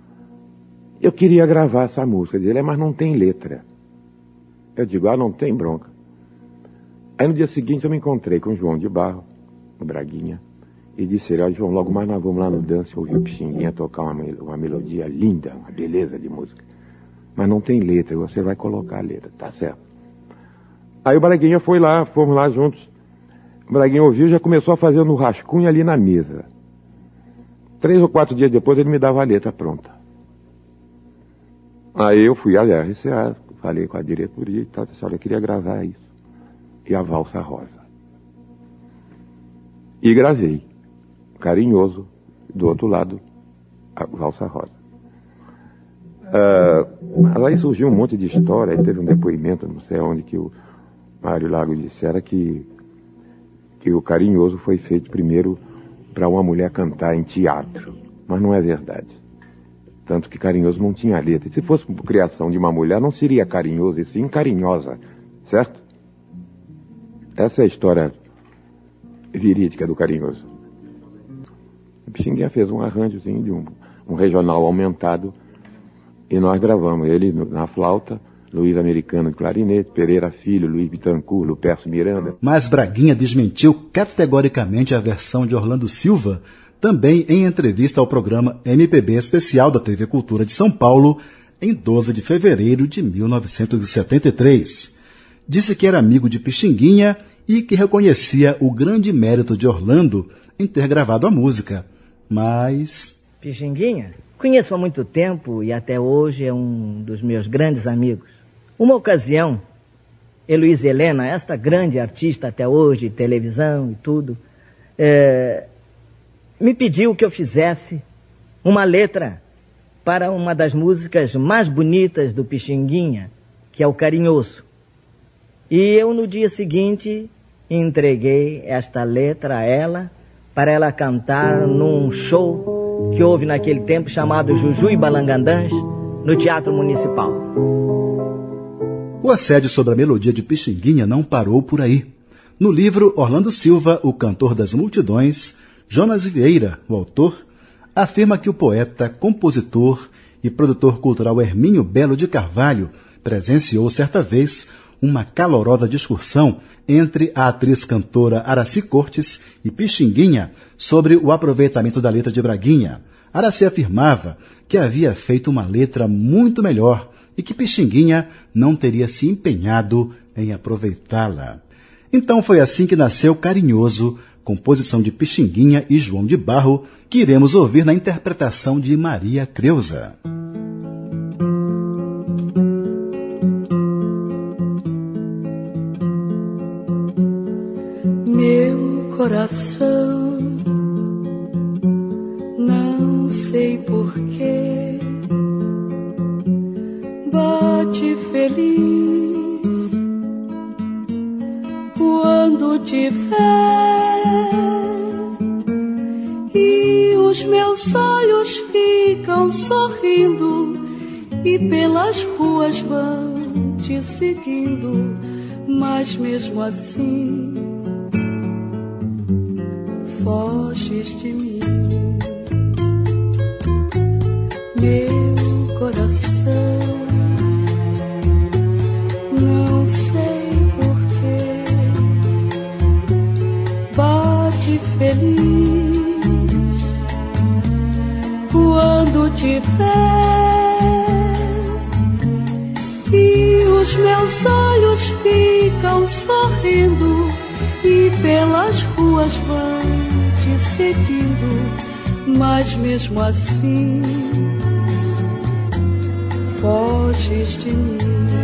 eu queria gravar essa música. Ele: mas não tem letra. Eu digo: não tem bronca. Aí no dia seguinte eu me encontrei com o João de Barro, o Braguinha, e disse ele: João, logo mais nós vamos lá no dance ouvir o Pixinguinha tocar uma melodia linda, uma beleza de música. Mas não tem letra, você vai colocar a letra, tá certo. Aí o Braguinha foi lá, fomos lá juntos. O Braguinha ouviu e já começou a fazer no rascunho ali na mesa. 3 ou 4 dias depois ele me dava a letra pronta. Aí eu fui à RCA, falei com a diretoria e tal, disse: olha, eu queria gravar isso. E a Valsa Rosa. E gravei. Carinhoso, do outro lado, a Valsa Rosa. Aí surgiu um monte de história, aí teve um depoimento, não sei onde, que o Mário Lago dissera que que o Carinhoso foi feito primeiro para uma mulher cantar em teatro, mas não é verdade. Tanto que Carinhoso não tinha letra. Se fosse criação de uma mulher, não seria Carinhoso, e sim Carinhosa, certo? Essa é a história verídica do Carinhoso. O Pixinguinha fez um arranjozinho de um regional aumentado e nós gravamos ele na flauta, Luiz Americano de clarinete, Pereira Filho, Luiz Bittencourt, Lupercio Miranda. Mas Braguinha desmentiu categoricamente a versão de Orlando Silva, também em entrevista ao programa MPB Especial da TV Cultura de São Paulo, em 12 de fevereiro de 1973. Disse que era amigo de Pixinguinha e que reconhecia o grande mérito de Orlando em ter gravado a música. Mas... Pixinguinha, conheço há muito tempo e até hoje é um dos meus grandes amigos. Uma ocasião, Heloísa Helena, esta grande artista até hoje, televisão e tudo, me pediu que eu fizesse uma letra para uma das músicas mais bonitas do Pixinguinha, que é o Carinhoso. E eu, no dia seguinte, entreguei esta letra a ela, para ela cantar num show que houve naquele tempo chamado Juju e Balangandãs, no Teatro Municipal. O assédio sobre a melodia de Pixinguinha não parou por aí. No livro Orlando Silva, o cantor das multidões, Jonas Vieira, o autor, afirma que o poeta, compositor e produtor cultural Hermínio Belo de Carvalho presenciou certa vez uma calorosa discussão entre a atriz-cantora Aracy Cortes e Pixinguinha sobre o aproveitamento da letra de Braguinha. Aracy afirmava que havia feito uma letra muito melhor e que Pixinguinha não teria se empenhado em aproveitá-la. Então foi assim que nasceu Carinhoso, composição de Pixinguinha e João de Barro, que iremos ouvir na interpretação de Maria Creuza. Meu coração, não sei porquê, bate feliz quando te vê, e os meus olhos ficam sorrindo e pelas ruas vão te seguindo, mas mesmo assim foges de mim. Meu coração, não sei porquê, bate feliz quando te vê, e os meus olhos ficam sorrindo e pelas ruas vão te seguindo, mas mesmo assim foges de mim.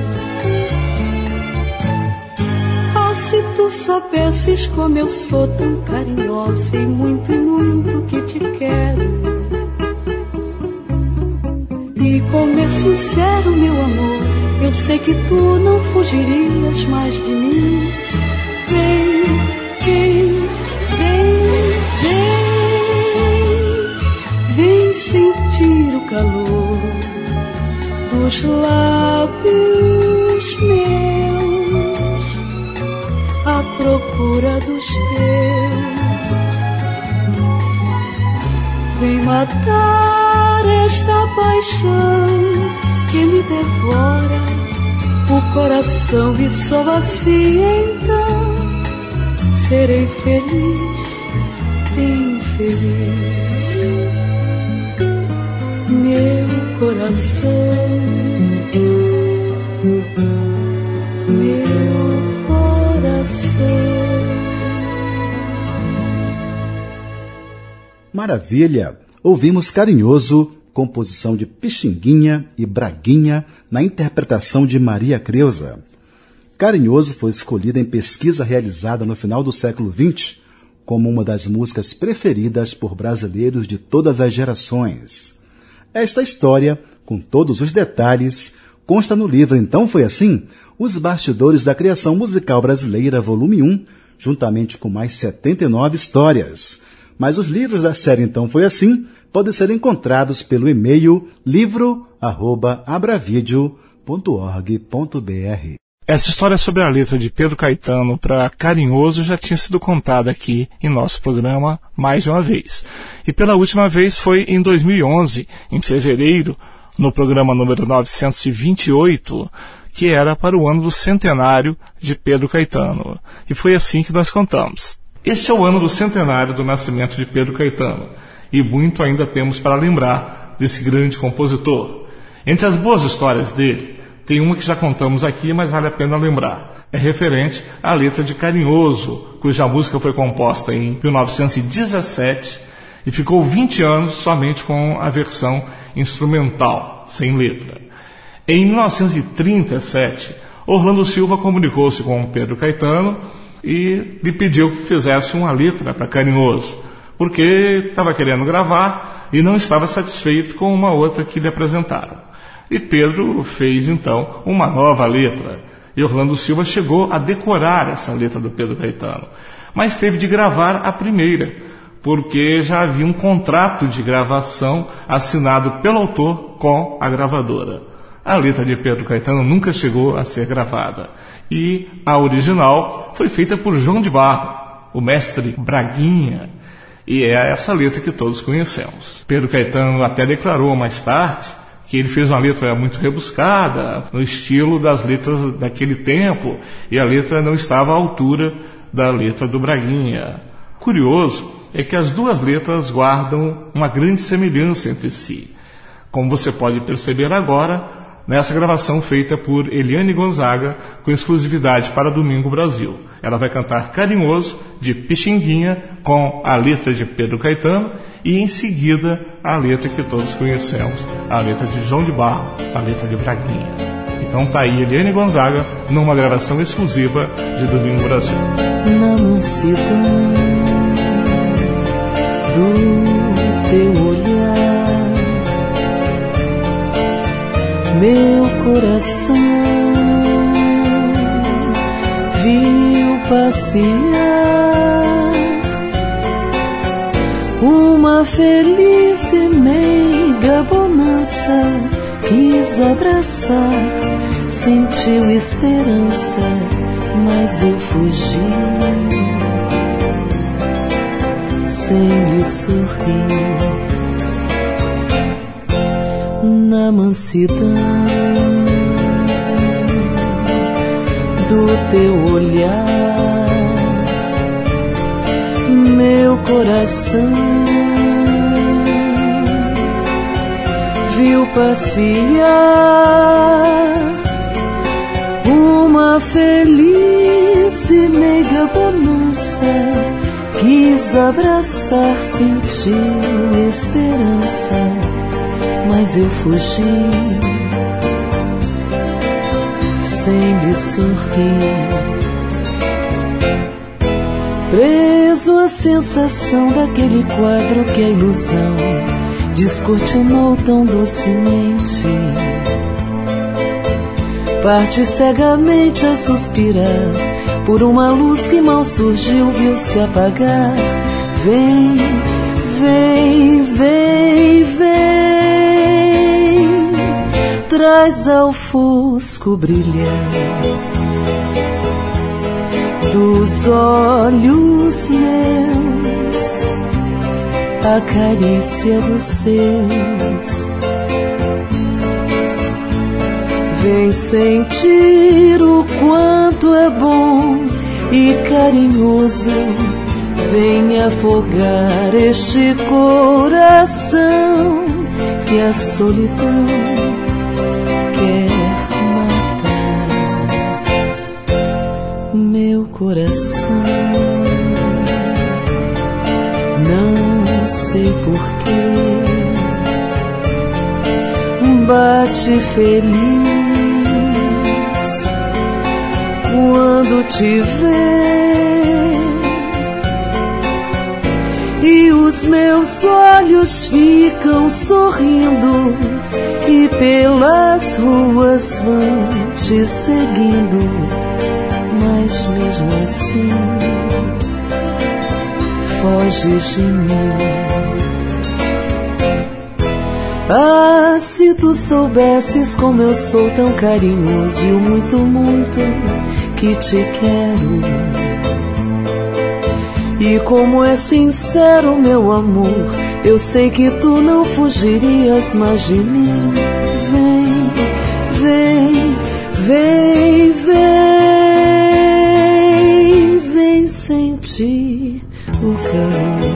Oh, se tu soubesses como eu sou tão carinhosa e muito que te quero, e como é sincero meu amor, eu sei que tu não fugirias mais de mim. Vem, vem, vem, vem, vem sentir o calor dos lábios meus à procura dos teus. Vem matar esta paixão que me devora o coração, e só assim então serei feliz, bem feliz. Meu coração, meu coração. Maravilha! Ouvimos Carinhoso, composição de Pixinguinha e Braguinha, na interpretação de Maria Creuza. Carinhoso foi escolhida em pesquisa realizada no final do século XX como uma das músicas preferidas por brasileiros de todas as gerações. Esta história, com todos os detalhes, consta no livro Então Foi Assim, Os Bastidores da Criação Musical Brasileira, volume 1, juntamente com mais 79 histórias. Mas os livros da série Então Foi Assim podem ser encontrados pelo e-mail livro@abravideo.org.br. Essa história sobre a letra de Pedro Caetano para Carinhoso já tinha sido contada aqui em nosso programa mais de uma vez. E pela última vez foi em 2011, em fevereiro, no programa número 928, que era para o ano do centenário de Pedro Caetano. E foi assim que nós contamos. Este é o ano do centenário do nascimento de Pedro Caetano, e muito ainda temos para lembrar desse grande compositor. Entre as boas histórias dele, tem uma que já contamos aqui, mas vale a pena lembrar. É referente à letra de Carinhoso, cuja música foi composta em 1917 e ficou 20 anos somente com a versão instrumental, sem letra. Em 1937, Orlando Silva comunicou-se com Pedro Caetano e lhe pediu que fizesse uma letra para Carinhoso, porque estava querendo gravar e não estava satisfeito com uma outra que lhe apresentaram. E Pedro fez, então, uma nova letra. E Orlando Silva chegou a decorar essa letra do Pedro Caetano. Mas teve de gravar a primeira, porque já havia um contrato de gravação assinado pelo autor com a gravadora. A letra de Pedro Caetano nunca chegou a ser gravada. E a original foi feita por João de Barro, o mestre Braguinha. E é essa letra que todos conhecemos. Pedro Caetano até declarou mais tarde que ele fez uma letra muito rebuscada, no estilo das letras daquele tempo, e a letra não estava à altura da letra do Braguinha. Curioso é que as duas letras guardam uma grande semelhança entre si, como você pode perceber agora nessa gravação feita por Eliane Gonzaga, com exclusividade para Domingo Brasil. Ela vai cantar Carinhoso, de Pixinguinha, com a letra de Pedro Caetano, e em seguida a letra que todos conhecemos, a letra de João de Barro, a letra de Braguinha. Então tá aí Eliane Gonzaga, numa gravação exclusiva de Domingo Brasil. Na mansidão do teu olhar, meu coração viu passear uma feliz e meiga bonança, quis abraçar, sentiu esperança, mas eu fugi sem lhe sorrir. Na mansidão do teu olhar, meu coração viu passear uma feliz e meiga bonança, quis abraçar, sentiu esperança, mas eu fugi sem lhe sorrir. Preso à sensação daquele quadro que a ilusão descortinou tão docemente, parte cegamente a suspirar por uma luz que mal surgiu, viu-se apagar. Vem, vem, vem, vem, traz ao fosco brilhar dos olhos meus a carícia dos seus. Vem sentir o quanto é bom e carinhoso, vem afogar este coração que a solidão quer matar. Meu coração, não sei porquê, bate feliz quando te vê, e os meus olhos ficam sorrindo e pelas ruas vão te seguindo, mas mesmo assim foges de mim. Ah, se tu soubesses como eu sou tão carinhoso e o muito, muito que te quero. E como é sincero meu amor, eu sei que tu não fugirias mais de mim. Vem, vem, vem, vem sentir o calor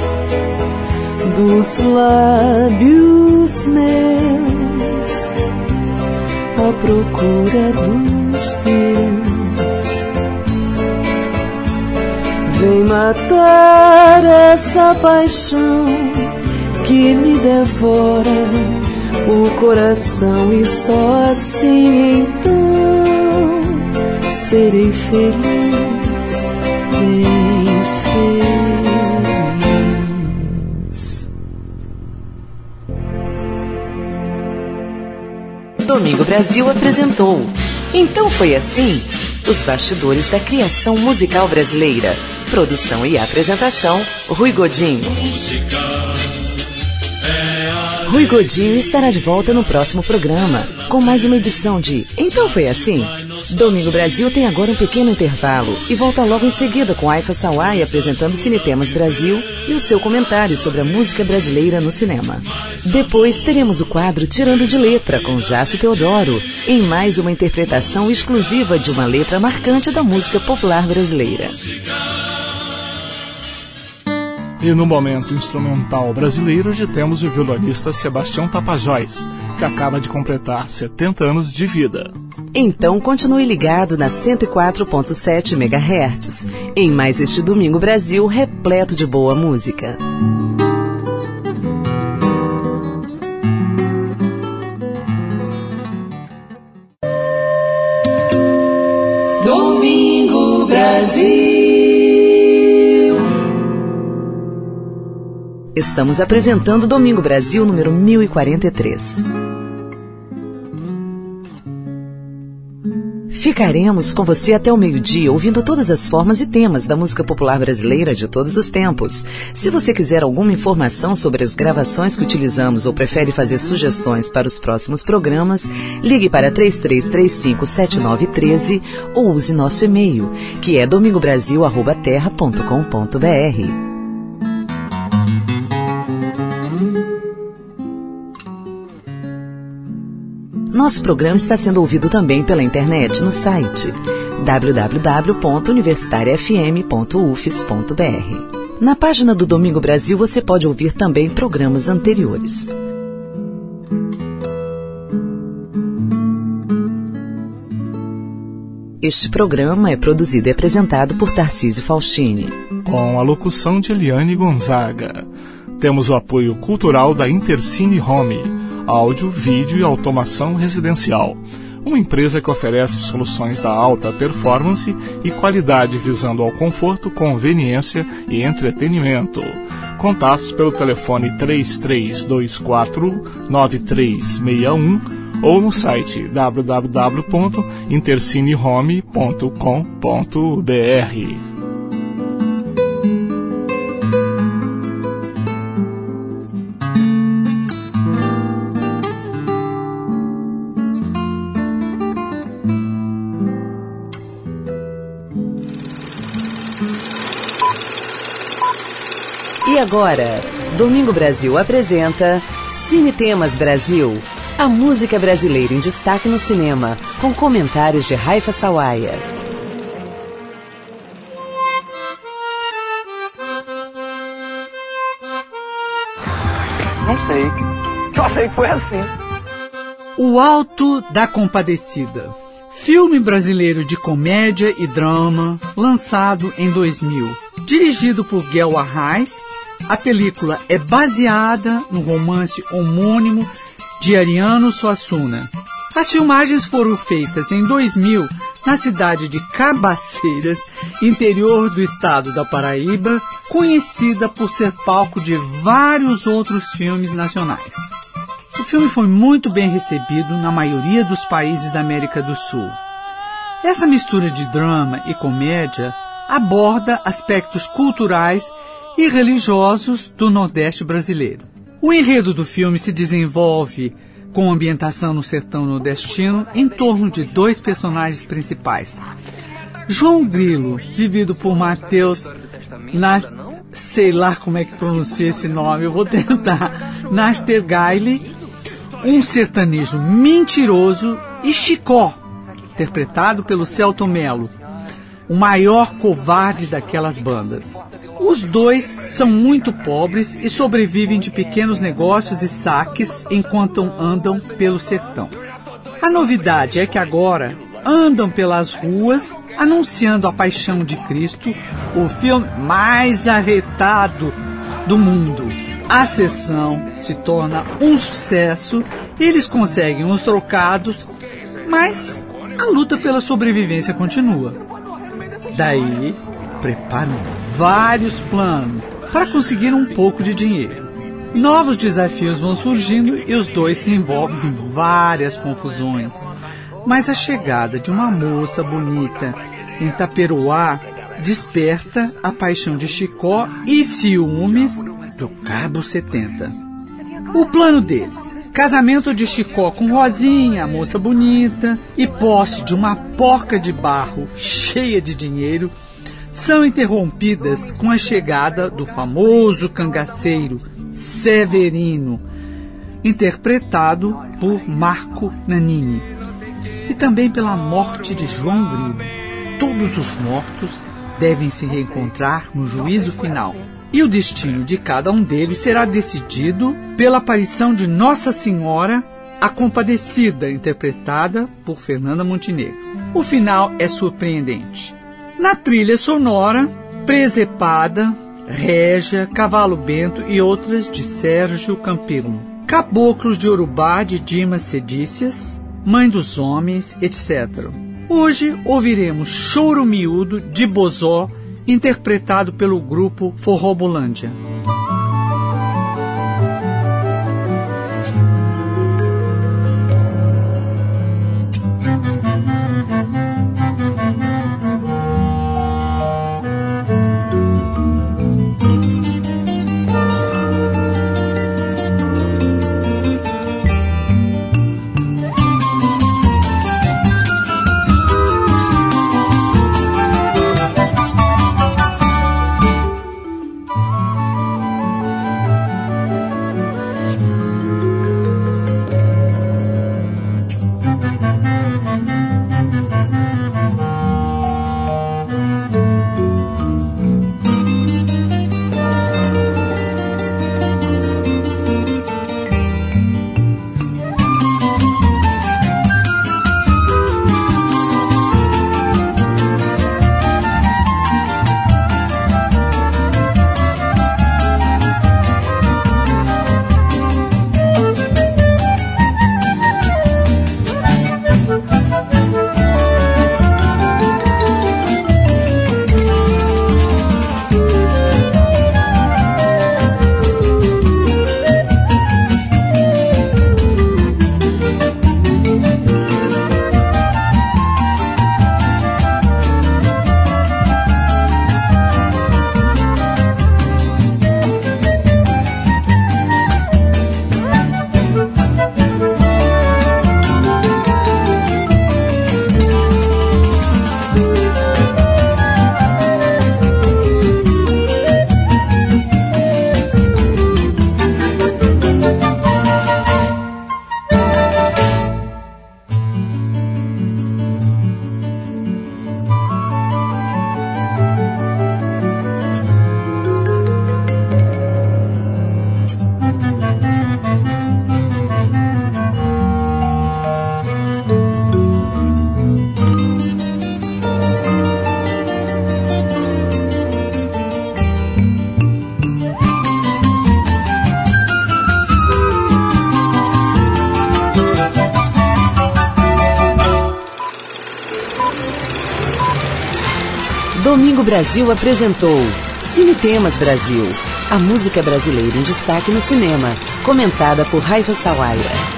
dos lábios meus à procura dos teus. Vem matar essa paixão que me devora o coração, e só assim então serei feliz, bem feliz. Domingo Brasil apresentou Então Foi Assim, os bastidores da criação musical brasileira. Produção e apresentação, Rui Godinho. Rui Godinho estará de volta no próximo programa, com mais uma edição de Então Foi Assim. Domingo Brasil tem agora um pequeno intervalo e volta logo em seguida com Haifa Sawai apresentando Cinetemas Brasil e o seu comentário sobre a música brasileira no cinema. Depois teremos o quadro Tirando de Letra com Jace Teodoro, em mais uma interpretação exclusiva de uma letra marcante da música popular brasileira. E no momento instrumental brasileiro, hoje temos o violonista Sebastião Tapajós, que acaba de completar 70 anos de vida. Então continue ligado na 104.7 MHz, em mais este Domingo Brasil repleto de boa música. Domingo Brasil. Estamos apresentando Domingo Brasil número 1043. Ficaremos com você até o meio-dia, ouvindo todas as formas e temas da música popular brasileira de todos os tempos. Se você quiser alguma informação sobre as gravações que utilizamos ou prefere fazer sugestões para os próximos programas, ligue para 33357913 ou use nosso e-mail, que é domingobrasil@terra.com.br. Nosso programa está sendo ouvido também pela internet no site www.universitariafm.ufes.br. Na página do Domingo Brasil você pode ouvir também programas anteriores. Este programa é produzido e apresentado por Tarcísio Faustini, com a locução de Eliane Gonzaga. Temos o apoio cultural da Intercine Home, áudio, vídeo e automação residencial. Uma empresa que oferece soluções da alta performance e qualidade visando ao conforto, conveniência e entretenimento. Contatos pelo telefone 3324-9361 ou no site www.intercinehome.com.br. E agora, Domingo Brasil apresenta Cinetemas Brasil, a música brasileira em destaque no cinema, com comentários de Haifa Sawai. Não sei, só sei que foi assim. O Alto da Compadecida, filme brasileiro de comédia e drama, lançado em 2000. Dirigido por Guel Arraes, a película é baseada no romance homônimo de Ariano Suassuna. As filmagens foram feitas em 2000 na cidade de Cabaceiras, interior do estado da Paraíba, conhecida por ser palco de vários outros filmes nacionais. O filme foi muito bem recebido na maioria dos países da América do Sul. Essa mistura de drama e comédia aborda aspectos culturais e religiosos do Nordeste brasileiro. O enredo do filme se desenvolve com ambientação no sertão nordestino em torno de 2 personagens principais. João Grilo, vivido por Matheus sei lá como é que pronuncia esse nome, eu vou tentar, Nastergaile, um sertanejo mentiroso, e Chicó, interpretado pelo Celton Mello, o maior covarde daquelas bandas. Os 2 são muito pobres e sobrevivem de pequenos negócios e saques enquanto andam pelo sertão. A novidade é que agora andam pelas ruas anunciando a paixão de Cristo, o filme mais arretado do mundo. A sessão se torna um sucesso, eles conseguem uns trocados, mas a luta pela sobrevivência continua. Daí, preparam vários planos para conseguir um pouco de dinheiro. Novos desafios vão surgindo e os 2 se envolvem em várias confusões. Mas a chegada de uma moça bonita em Taperoá desperta a paixão de Chicó e ciúmes do Cabo 70. O plano deles: casamento de Chicó com Rosinha, a moça bonita, e posse de uma porca de barro cheia de dinheiro, são interrompidas com a chegada do famoso cangaceiro Severino, interpretado por Marco Nanini, e também pela morte de João Grilo. Todos os mortos devem se reencontrar no juízo final, e o destino de cada um deles será decidido pela aparição de Nossa Senhora, a Compadecida, interpretada por Fernanda Montenegro. O final é surpreendente. Na trilha sonora, Presepada, Régia, Cavalo Bento e outras de Sérgio Campirno. Caboclos de Urubá, de Dimas Cedícias, Mãe dos Homens, etc. Hoje ouviremos Choro Miúdo, de Bozó, interpretado pelo grupo Forrobolândia. Domingo Brasil apresentou Cine Temas Brasil, a música brasileira em destaque no cinema, comentada por Raifa Sawaia.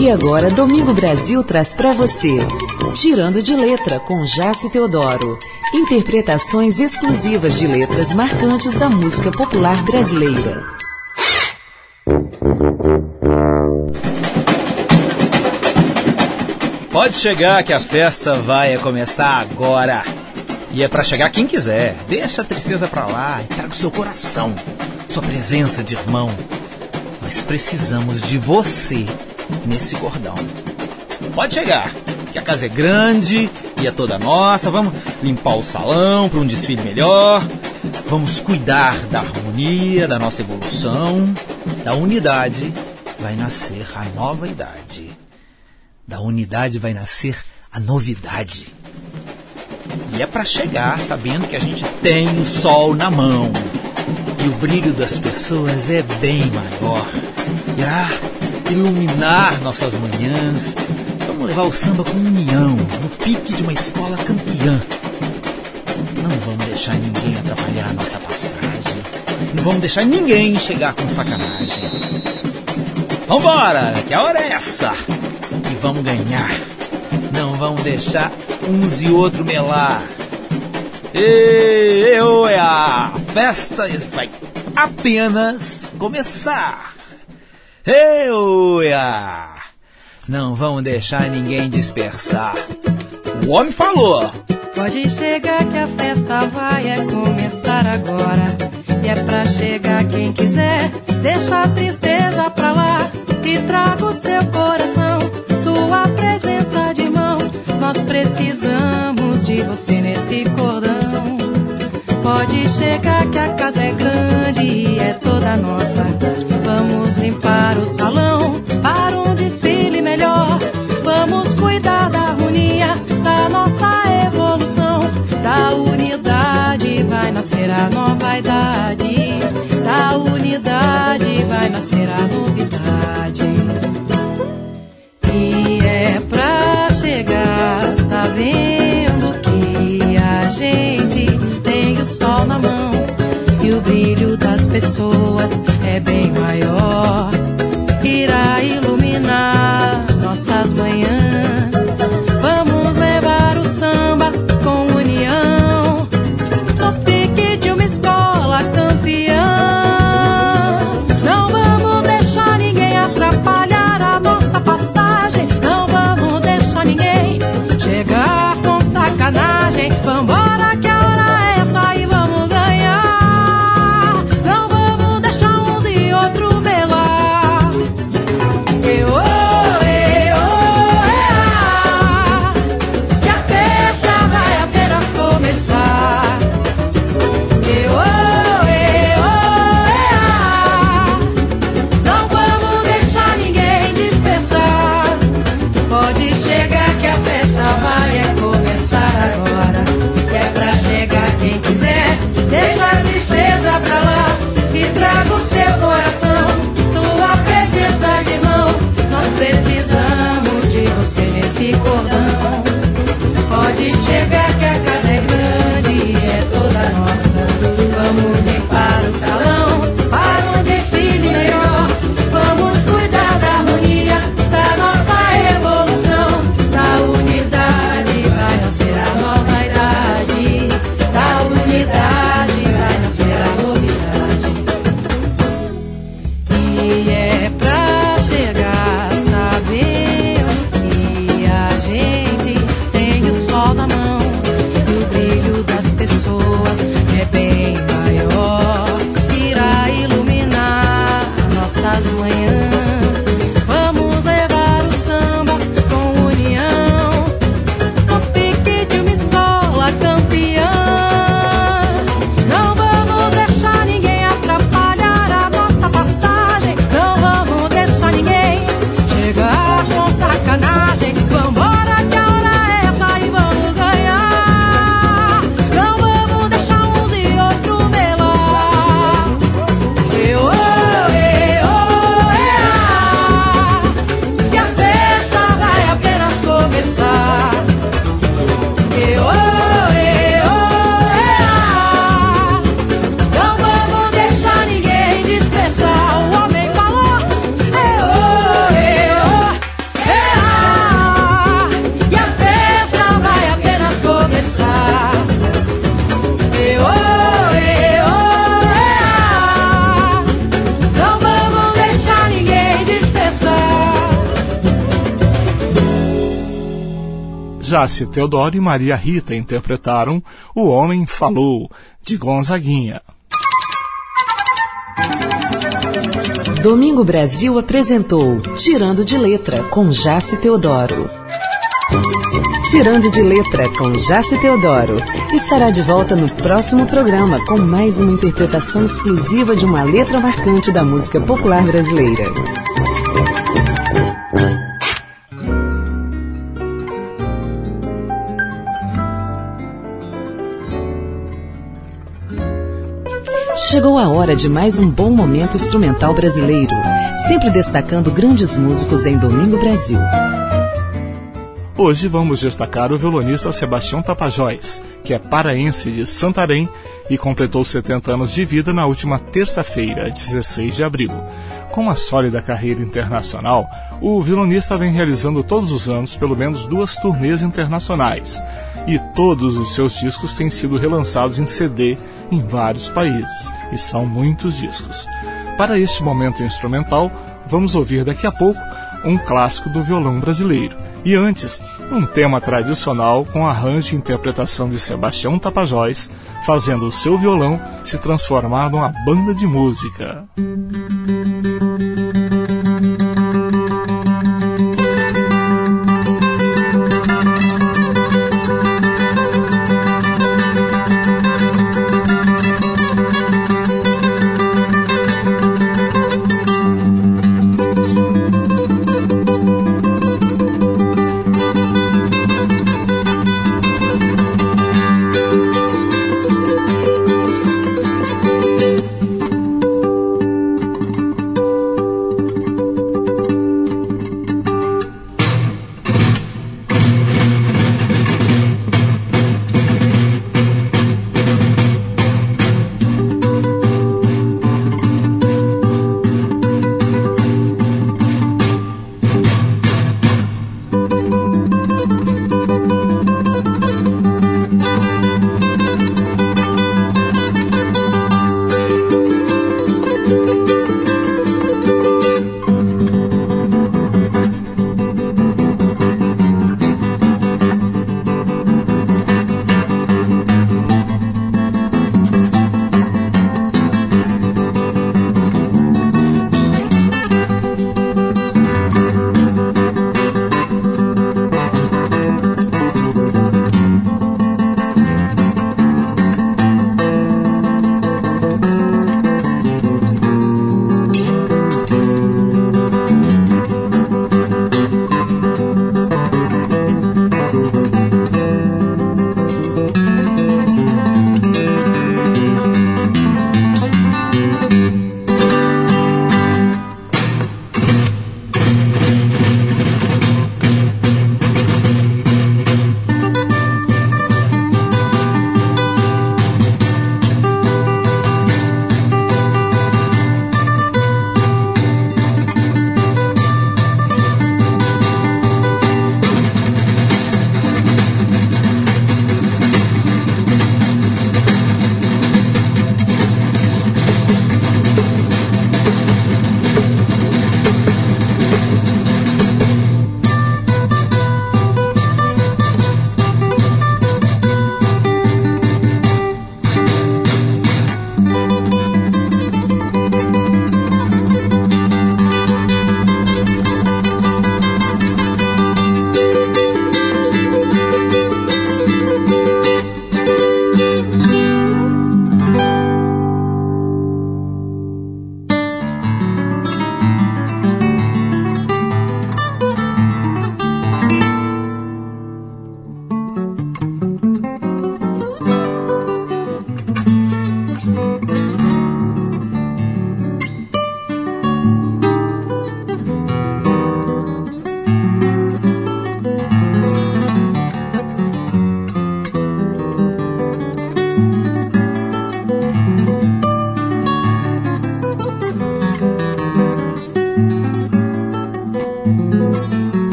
E agora Domingo Brasil traz para você Tirando de Letra com Jaci Teodoro. Interpretações exclusivas de letras marcantes da música popular brasileira. Pode chegar que a festa vai começar agora. E é pra chegar quem quiser. Deixa a tristeza pra lá e traga o seu coração, sua presença de irmão. Nós precisamos de você nesse cordão. Pode chegar, que a casa é grande e é toda nossa. Vamos limpar o salão para um desfile melhor. Vamos cuidar da harmonia, da nossa evolução. Da unidade vai nascer a nova idade. Da unidade vai nascer a novidade. E é para chegar sabendo que a gente tem o sol na mão. E o brilho das pessoas é bem maior. Irá iluminar nossas manhãs. Vamos levar o samba com união, no pique de uma escola campeã. Não vamos deixar ninguém atrapalhar a nossa passagem. Não vamos deixar ninguém chegar com sacanagem. Vambora, que a hora é essa. E vamos ganhar. Não vamos deixar uns e outros melar. A festa vai apenas começar. Não vamos deixar ninguém dispersar. O homem falou. Pode chegar que a festa vai começar agora. E é pra chegar quem quiser. Deixa a tristeza pra lá e traga o seu coração, sua presença de mão. Nós precisamos de você nesse cordão. Pode chegar que a casa é grande e é toda nossa. Vamos limpar o salão para um desfile melhor. Vamos cuidar da harmonia, da nossa evolução. Da unidade vai nascer a nova idade. Da unidade vai nascer a novidade. E é pra chegar sabendo que a gente tem o sol na mão. E o brilho das pessoas é bem maior. Irá iluminar nossas manhãs. Vamos levar o samba com união, no pique de uma escola campeã. Não vamos deixar ninguém atrapalhar a nossa passagem. Não vamos deixar ninguém chegar com Jaci Teodoro e Maria Rita interpretaram O Homem Falou, de Gonzaguinha. Domingo Brasil apresentou Tirando de Letra, com Jaci Teodoro. Tirando de Letra, com Jaci Teodoro, estará de volta no próximo programa com mais uma interpretação exclusiva de uma letra marcante da música popular brasileira. Chegou a hora de mais um bom momento instrumental brasileiro, sempre destacando grandes músicos em Domingo Brasil. Hoje vamos destacar o violonista Sebastião Tapajós, que é paraense de Santarém e completou 70 anos de vida na última terça-feira, 16 de abril. Com uma sólida carreira internacional, o violonista vem realizando todos os anos pelo menos 2 turnês internacionais, e todos os seus discos têm sido relançados em CD em vários países, e são muitos discos. Para este momento instrumental, vamos ouvir daqui a pouco um clássico do violão brasileiro. E antes, um tema tradicional com arranjo e interpretação de Sebastião Tapajós, fazendo o seu violão se transformar numa banda de música.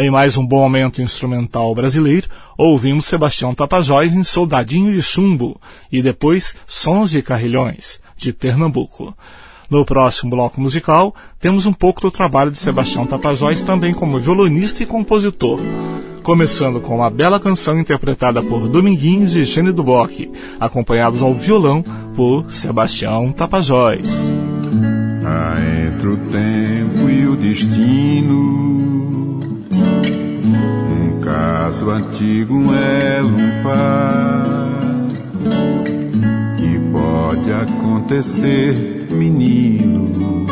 Em mais um bom momento instrumental brasileiro, ouvimos Sebastião Tapajós em Soldadinho de Chumbo e depois Sons de Carrilhões, de Pernambuco. No próximo bloco musical, temos um pouco do trabalho de Sebastião Tapajós também como violonista e compositor, começando com uma bela canção interpretada por Dominguinhos e Gene Duboc, acompanhados ao violão por Sebastião Tapajós. Entre o tempo e o destino, um caso antigo, um elo, um par, que pode acontecer, menino,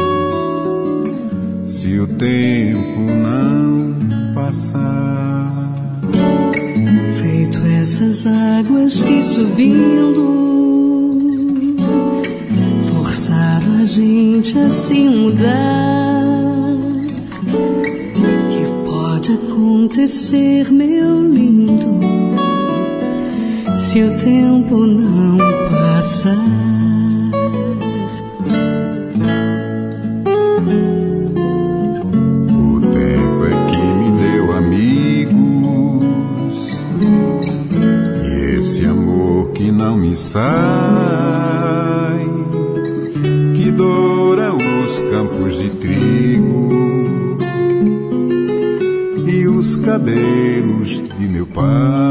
se o tempo não passar. Feito essas águas que subindo forçaram a gente a se mudar, que pode acontecer, meu lindo, se o tempo não passar. Não me sai, que doura os campos de trigo e os cabelos de meu pai.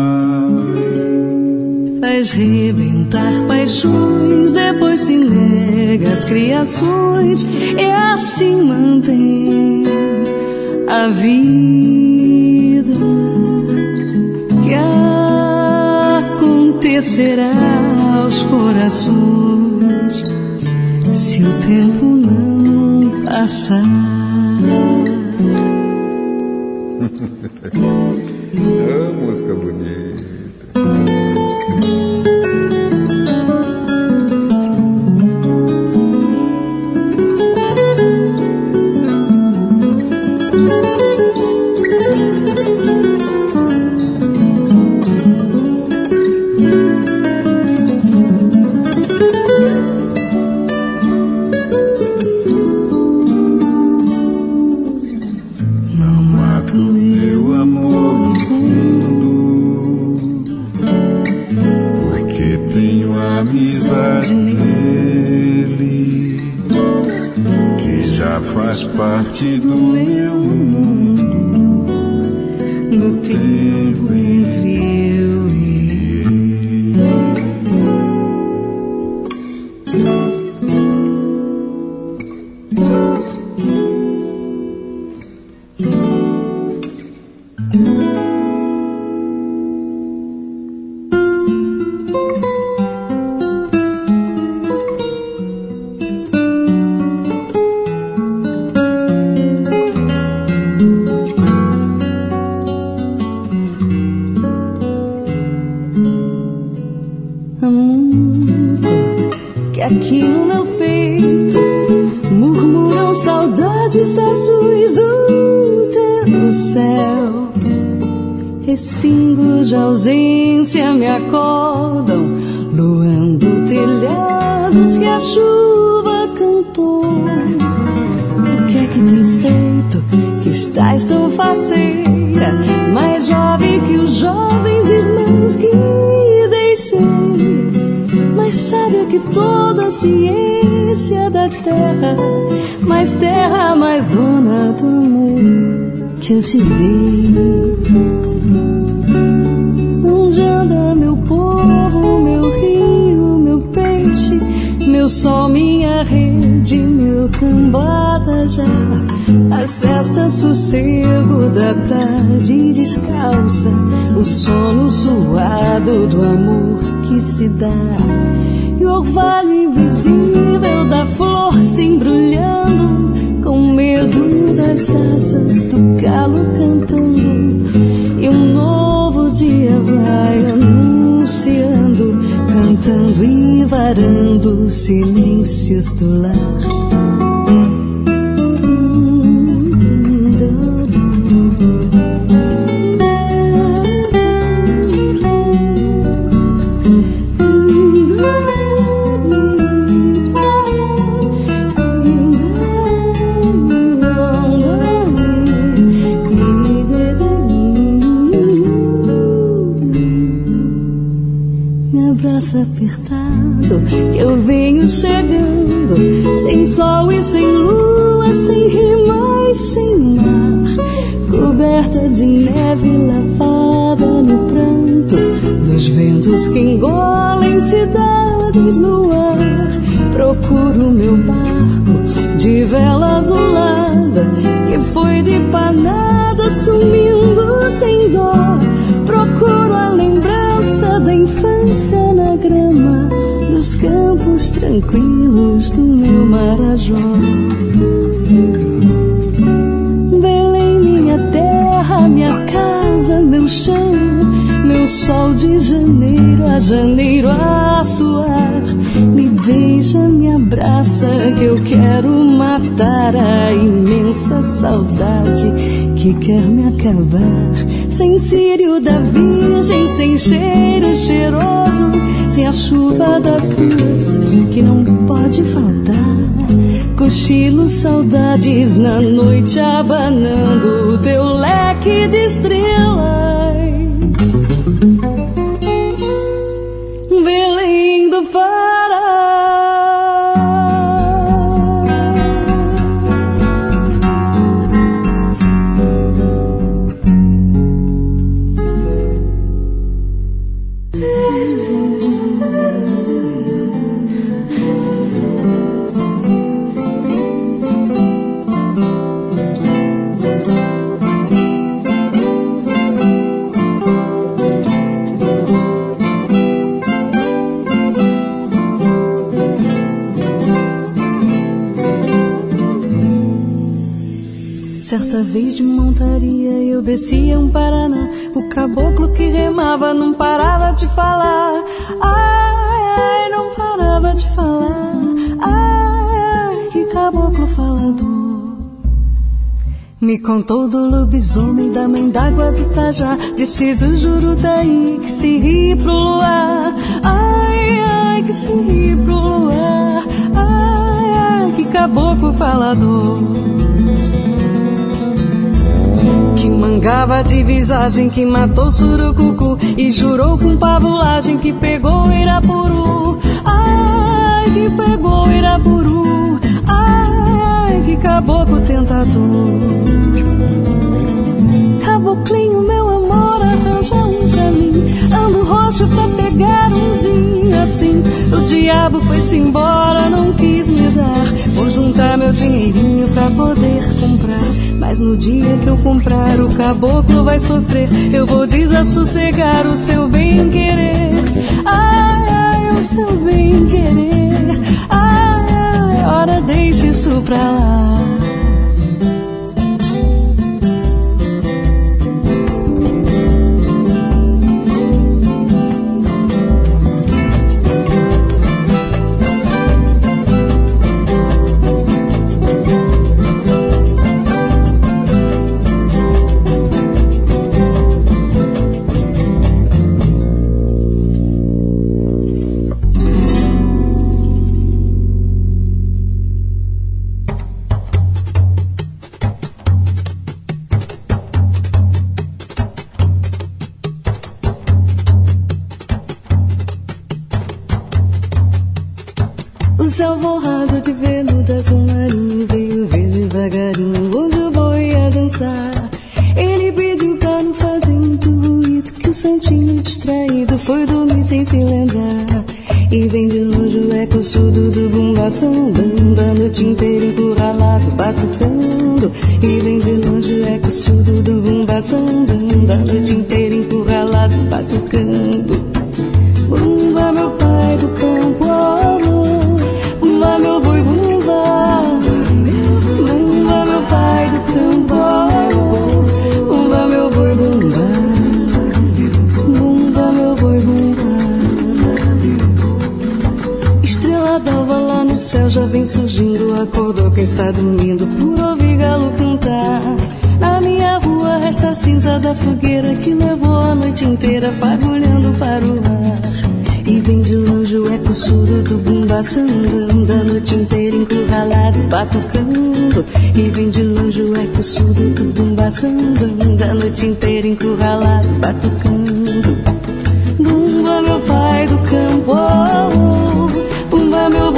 Faz rebentar paixões, depois se nega as criações, e assim mantém a vida que acontecerá aos corações se o tempo não passar. Música bonita. Faz parte do meu mundo, do tempo entre eu e respingos de ausência me acordam, luando telhados que a chuva cantou. O que é que tens feito, que estás tão faceira, mais jovem que os jovens irmãos que deixei, mais sábia que toda a ciência da terra, mais dona do amor que eu te dei. Onde anda meu povo, meu rio, meu peixe, meu sol, minha rede, meu cambada já? A cesta, sossego da tarde descalça, o sono suado do amor que se dá, e o orvalho invisível da flor se embrulhando, com medo das asas do galo cantando, e um novo dia vai anunciando, cantando e varando silêncios do lar. venho chegando, sem sol e sem lua, sem rima e sem mar, coberta de neve lavada no pranto dos ventos que engolem cidades no ar. Procuro meu barco de vela azulada, que foi de panada sumindo sem dó. Procuro a lembrança da infância na grama dos campos tranquilos do meu Marajó. Belém, minha terra, minha casa, meu chão, meu sol de janeiro a janeiro a suar. Me beija, me abraça, que eu quero matar a imensa saudade que quer me acabar. Sem círio da virgem, sem cheiro cheiroso, sem a chuva das duas que não pode faltar. Cochilo saudades na noite abanando o teu leque de estrelas. Belém do Pará. Certa vez de montaria eu descia um Paraná, o caboclo que remava não parava de falar. Ai, ai, não parava de falar. Ai, ai, que caboclo falador. Me contou do lobisomem, da mãe d'água do Tajá, disse do Jurutaí que se ri pro luar. Ai, ai, que se ri pro luar. Ai, ai, que caboclo falador. Que mangava de visagem, que matou surucucu e jurou com pavulagem que pegou Irapuru. Ai, que pegou Irapuru. Ai, que caboclo tentador. Caboclinho, meu amor, arranja um pra mim. Ando roxo pra pegar umzinho assim. O diabo foi-se embora, não quis me dar. Vou juntar meu dinheirinho pra poder comprar. Mas no dia que eu comprar, o caboclo vai sofrer. Eu vou desassossegar o seu bem-querer. Ai, ai, o seu bem-querer. Ai, ai, ora deixe isso pra lá. O céu forrado de veludo azul marinho veio ver devagarinho, hoje o boi ia dançar. Ele pediu pra não fazer muito ruído, que o santinho distraído foi dormir sem se lembrar. E vem de longe o eco surdo do bumba sambando, a noite inteira encurralado, batucando. E vem de longe o eco surdo do bumba sambando, a noite inteira encurralado, batucando. Bumba, meu pai do campo, amor. Bumba, meu boi, bumba. Bumba, meu pai do campo, amor. Bumba, meu boi, bumba. Bumba, meu boi, bumba. Estrela d'alva lá no céu já vem surgindo, acordou quem está dormindo por ouvir galo cantar. Na minha rua resta a cinza da fogueira que levou a noite inteira fagulhando para o ar. E vem de longe o eco surdo do bumba sambando, a noite inteira encurralado, batucando. E vem de longe o eco surdo do bumba sambando, a noite inteira encurralado, batucando. Bumba, meu pai do campo, oh, oh. Bumba, meu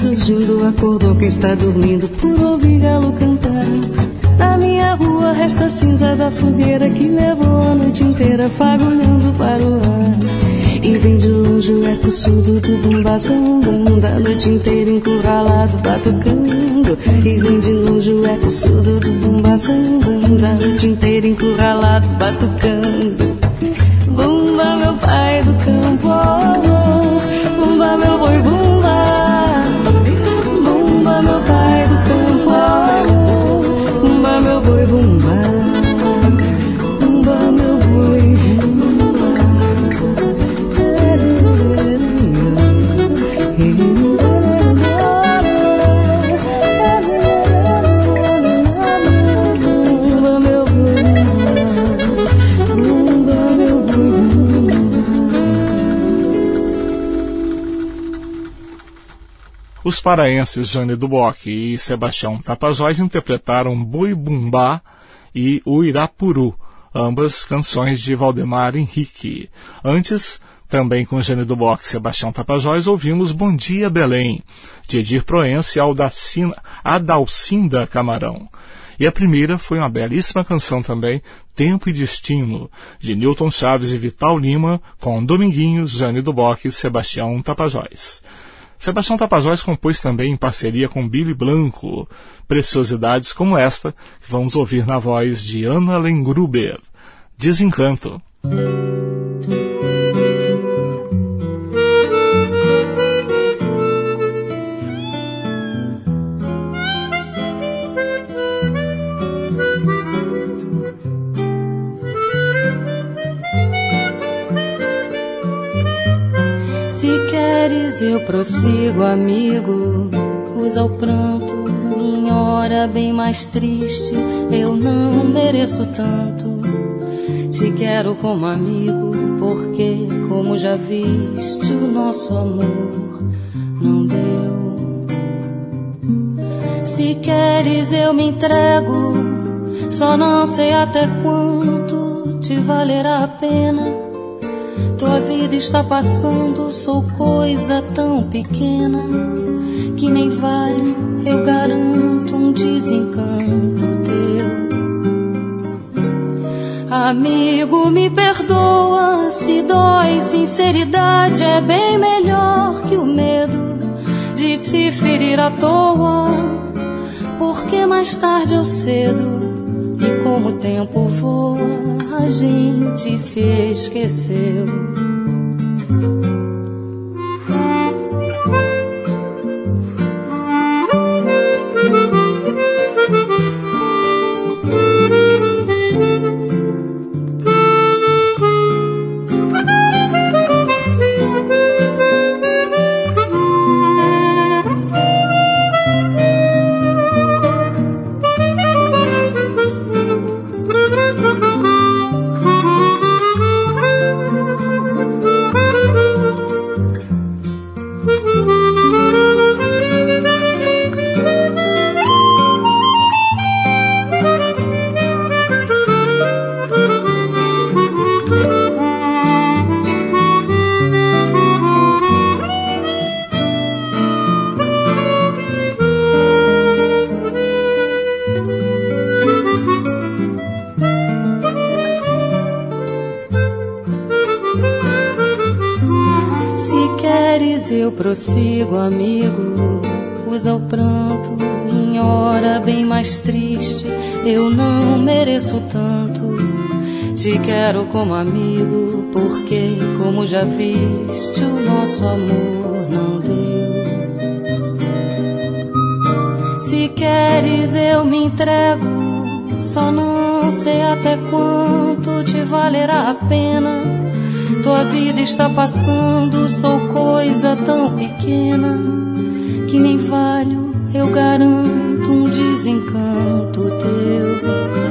surgindo, acordou quem está dormindo por ouvir galo cantar. Na minha rua resta cinza da fogueira que levou a noite inteira fagulhando para o ar. E vem de longe o eco surdo do bumbá sambando, a noite inteira encurralado batucando. E vem de longe o eco surdo do bumbá sambando, a noite inteira encurralado batucando. Bumba, meu pai do campo, oh, bumba, meu boi, bumba. Bumba, meu pai do campo, oh, bumba, meu boi, bumba. Bumba, meu boi, bumba. Os paraenses Jane Duboc e Sebastião Tapajós interpretaram Boi Bumbá e O Irapuru, ambas canções de Valdemar Henrique. Antes, também com Jane Duboc e Sebastião Tapajós, ouvimos Bom Dia Belém, de Edir Proença e Adalcinda Camarão. E a primeira foi uma belíssima canção também, Tempo e Destino, de Newton Chaves e Vital Lima, com Dominguinhos, Jane Duboc e Sebastião Tapajós. Sebastião Tapajós compôs também em parceria com Billy Blanco preciosidades como esta, que vamos ouvir na voz de Ana Lengruber, Desencanto. Eu prossigo, amigo, usa o pranto em hora bem mais triste. Eu não mereço tanto, te quero como amigo, porque, como já viste, o nosso amor não deu. Se queres eu me entrego, só não sei até quanto te valerá a pena. Tua vida está passando, sou coisa tão pequena que nem vale, eu garanto, um desencanto teu. Amigo, me perdoa, se dói, sinceridade é bem melhor que o medo de te ferir à toa, porque mais tarde ou cedo, e como o tempo voa, a gente se esqueceu. Eu prossigo, amigo, usa o pranto em hora bem mais triste. Eu não mereço tanto, te quero como amigo, porque, como já viste, o nosso amor não deu. Se queres eu me entrego, só não sei até quanto te valerá a pena. Tua vida está passando, sou coisa tão pequena que nem valho, eu garanto, um desencanto teu.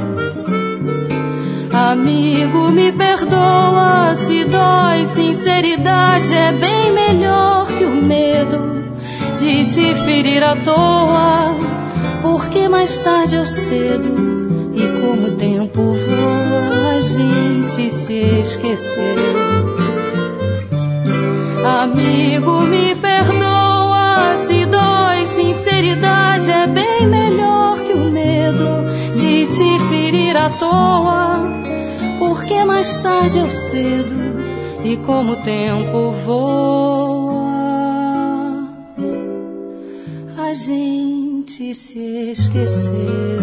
Amigo, me perdoa, se dói, sinceridade é bem melhor que o medo de te ferir à toa, porque mais tarde ou cedo, e como o tempo voa, a gente se esqueceu. Amigo, me perdoa, se dói, sinceridade é bem melhor que o medo de te ferir à toa, porque mais tarde ou cedo, e como o tempo voa, a gente se esqueceu.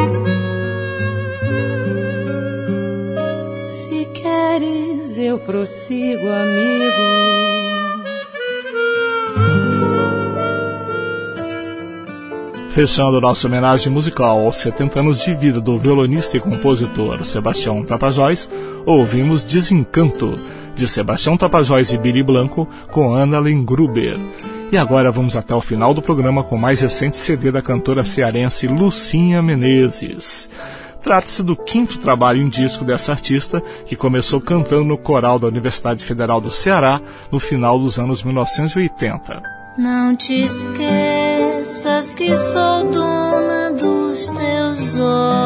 Se queres eu prossigo, amigo. Fechando nossa homenagem musical aos 70 anos de vida do violonista e compositor Sebastião Tapajós, ouvimos Desencanto, de Sebastião Tapajós e Billy Blanco, com Annalyn Gruber. E agora vamos até o final do programa com o mais recente CD da cantora cearense Lucinha Menezes. Trata-se do 5º trabalho em disco dessa artista, que começou cantando no coral da Universidade Federal do Ceará no final dos anos 1980. Não te esqueças que sou dona dos teus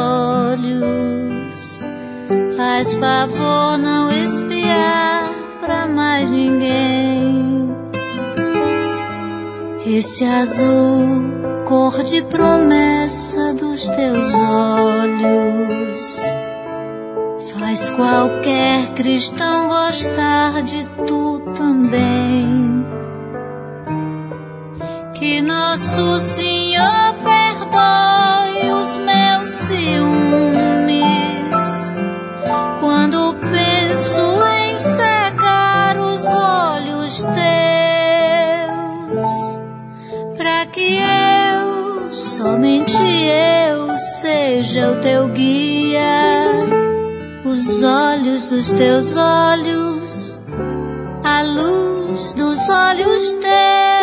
olhos. Faz favor não espiar pra mais ninguém. Esse azul, cor de promessa dos teus olhos, faz qualquer cristão gostar de tu também. Que Nosso Senhor perdoe os meus ciúmes, quando penso em cegar os olhos teus, pra que eu, somente eu, seja o teu guia. Os olhos dos teus olhos, a luz dos olhos teus.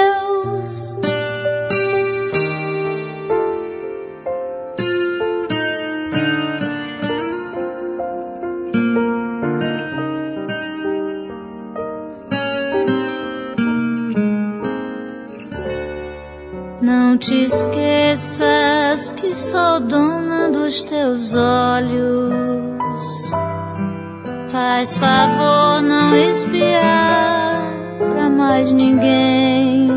Não te esqueças que sou dona dos teus olhos. Faz favor não espiar pra mais ninguém.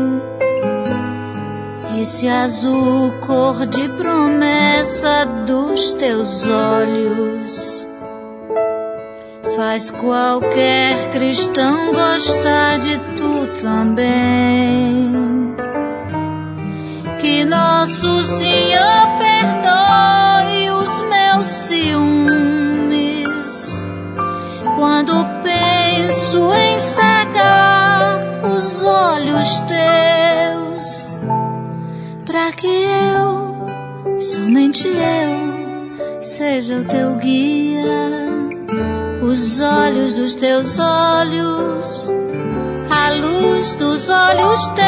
Esse azul, cor de promessa dos teus olhos, faz qualquer cristão gostar de tu também. Que Nosso Senhor perdoe os meus ciúmes, quando penso em cegar os olhos teus, pra que eu, somente eu, seja o teu guia. Os olhos dos teus olhos, a luz dos olhos teus,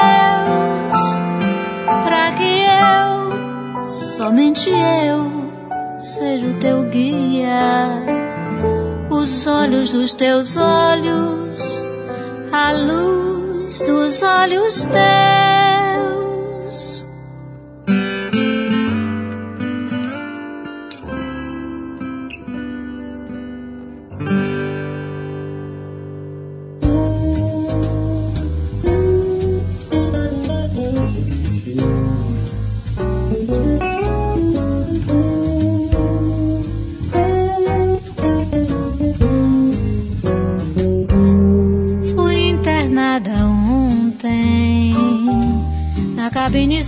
pra que eu, somente eu, seja o teu guia. Os olhos dos teus olhos, a luz dos olhos teus. Cabine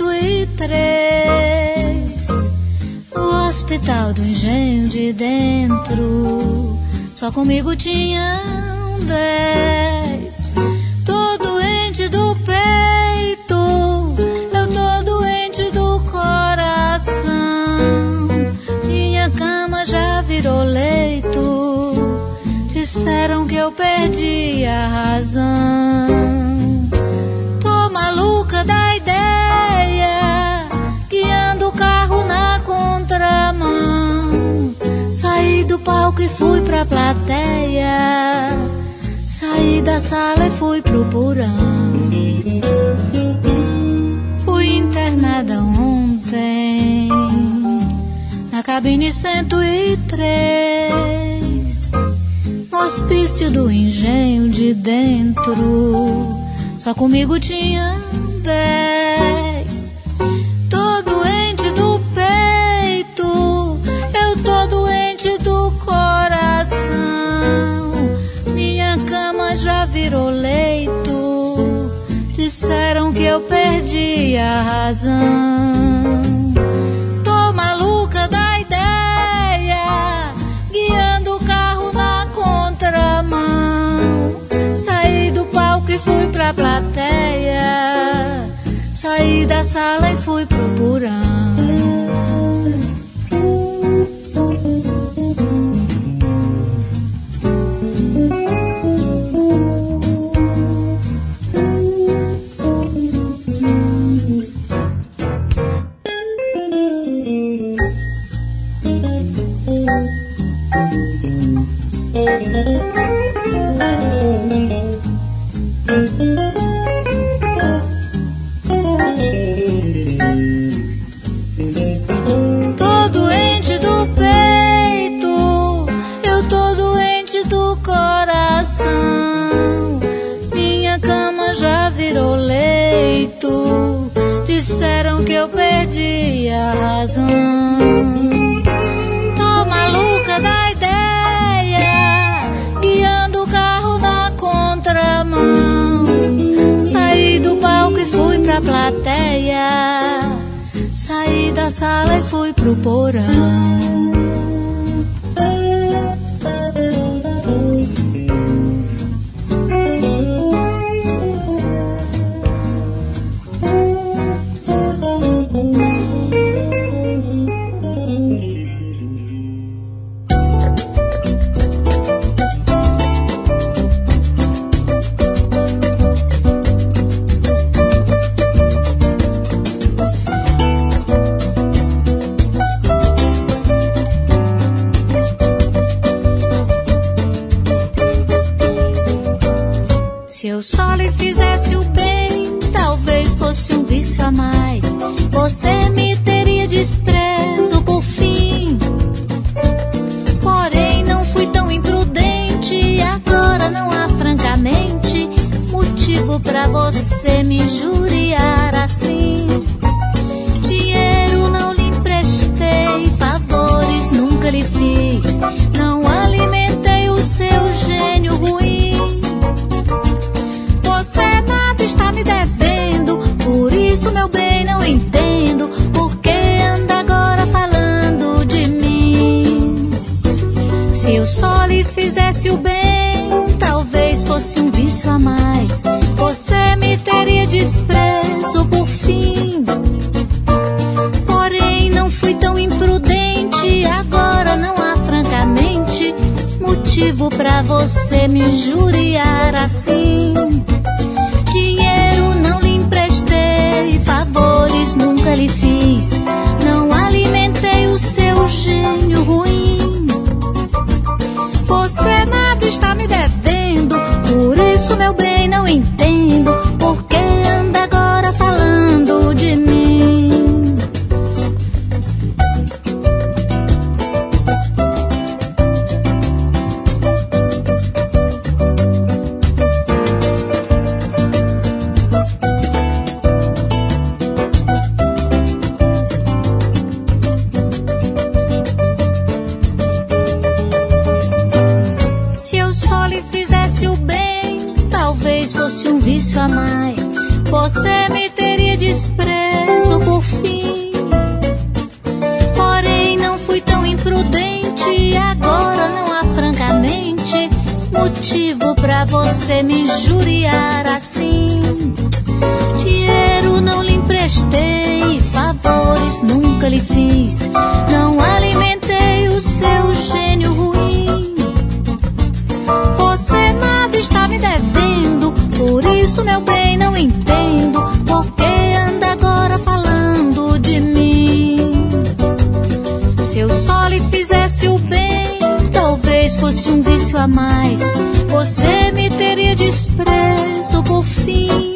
103, no Hospital do Engenho de Dentro, só comigo tinham 10. Tô doente do peito, eu tô doente do coração. Minha cama já virou leito, disseram que eu perdi a razão. Maluca da ideia, guiando o carro na contramão. Saí do palco e fui pra plateia, saí da sala e fui pro porão. Fui internada ontem na cabine 103, no hospício do Engenho de Dentro. Só comigo tinha 10. perdi a razão. Tô maluca da ideia, guiando o carro na contramão. Saí do palco e fui pra plateia, saí da sala e fui pro porão. Tô doente do peito, eu tô doente do coração. Minha cama já virou leito, disseram que eu perdi a razão. Tô maluca da ideia, guiando o carro na contramão. Saí do palco e fui pra plateia, saí da sala e fui pro porão. Se eu só lhe fizesse o bem, talvez fosse um vício a mais. Você me teria desprezo por fim. Porém não fui tão imprudente, agora não há francamente motivo pra você me injuriar assim. Dinheiro não lhe emprestei, favores nunca lhe fiz, não alimentei o seu gênio ruim. Você nada está me devendo, por isso, meu bem, não entendo por que anda agora falando de mim. Se eu só lhe fizesse o bem, talvez fosse um vício a mais. Você me teria desprezo por fim. Porém não fui tão imprudente, agora não há francamente motivo pra você me injuriar assim. Dinheiro não lhe emprestei, favores nunca lhe fiz, não alimentei o seu gênio ruim. Você nada está me devendo, por isso, meu bem, não entendo por que anda agora falando de mim. Se eu só lhe fizesse o bem, talvez fosse um vício a mais. Você me teria desprezo por fim. Porém não fui tão imprudente, agora não há francamente motivo pra você me injuriar assim. Dinheiro não lhe emprestei, favores nunca lhe fiz, não alimentei o seu gênio ruim. Você nada está me devendo, por isso, meu bem, não entendo por que anda agora falando de mim. Se eu só lhe fizesse o bem, talvez fosse um vício a mais. Você me teria desprezo por fim.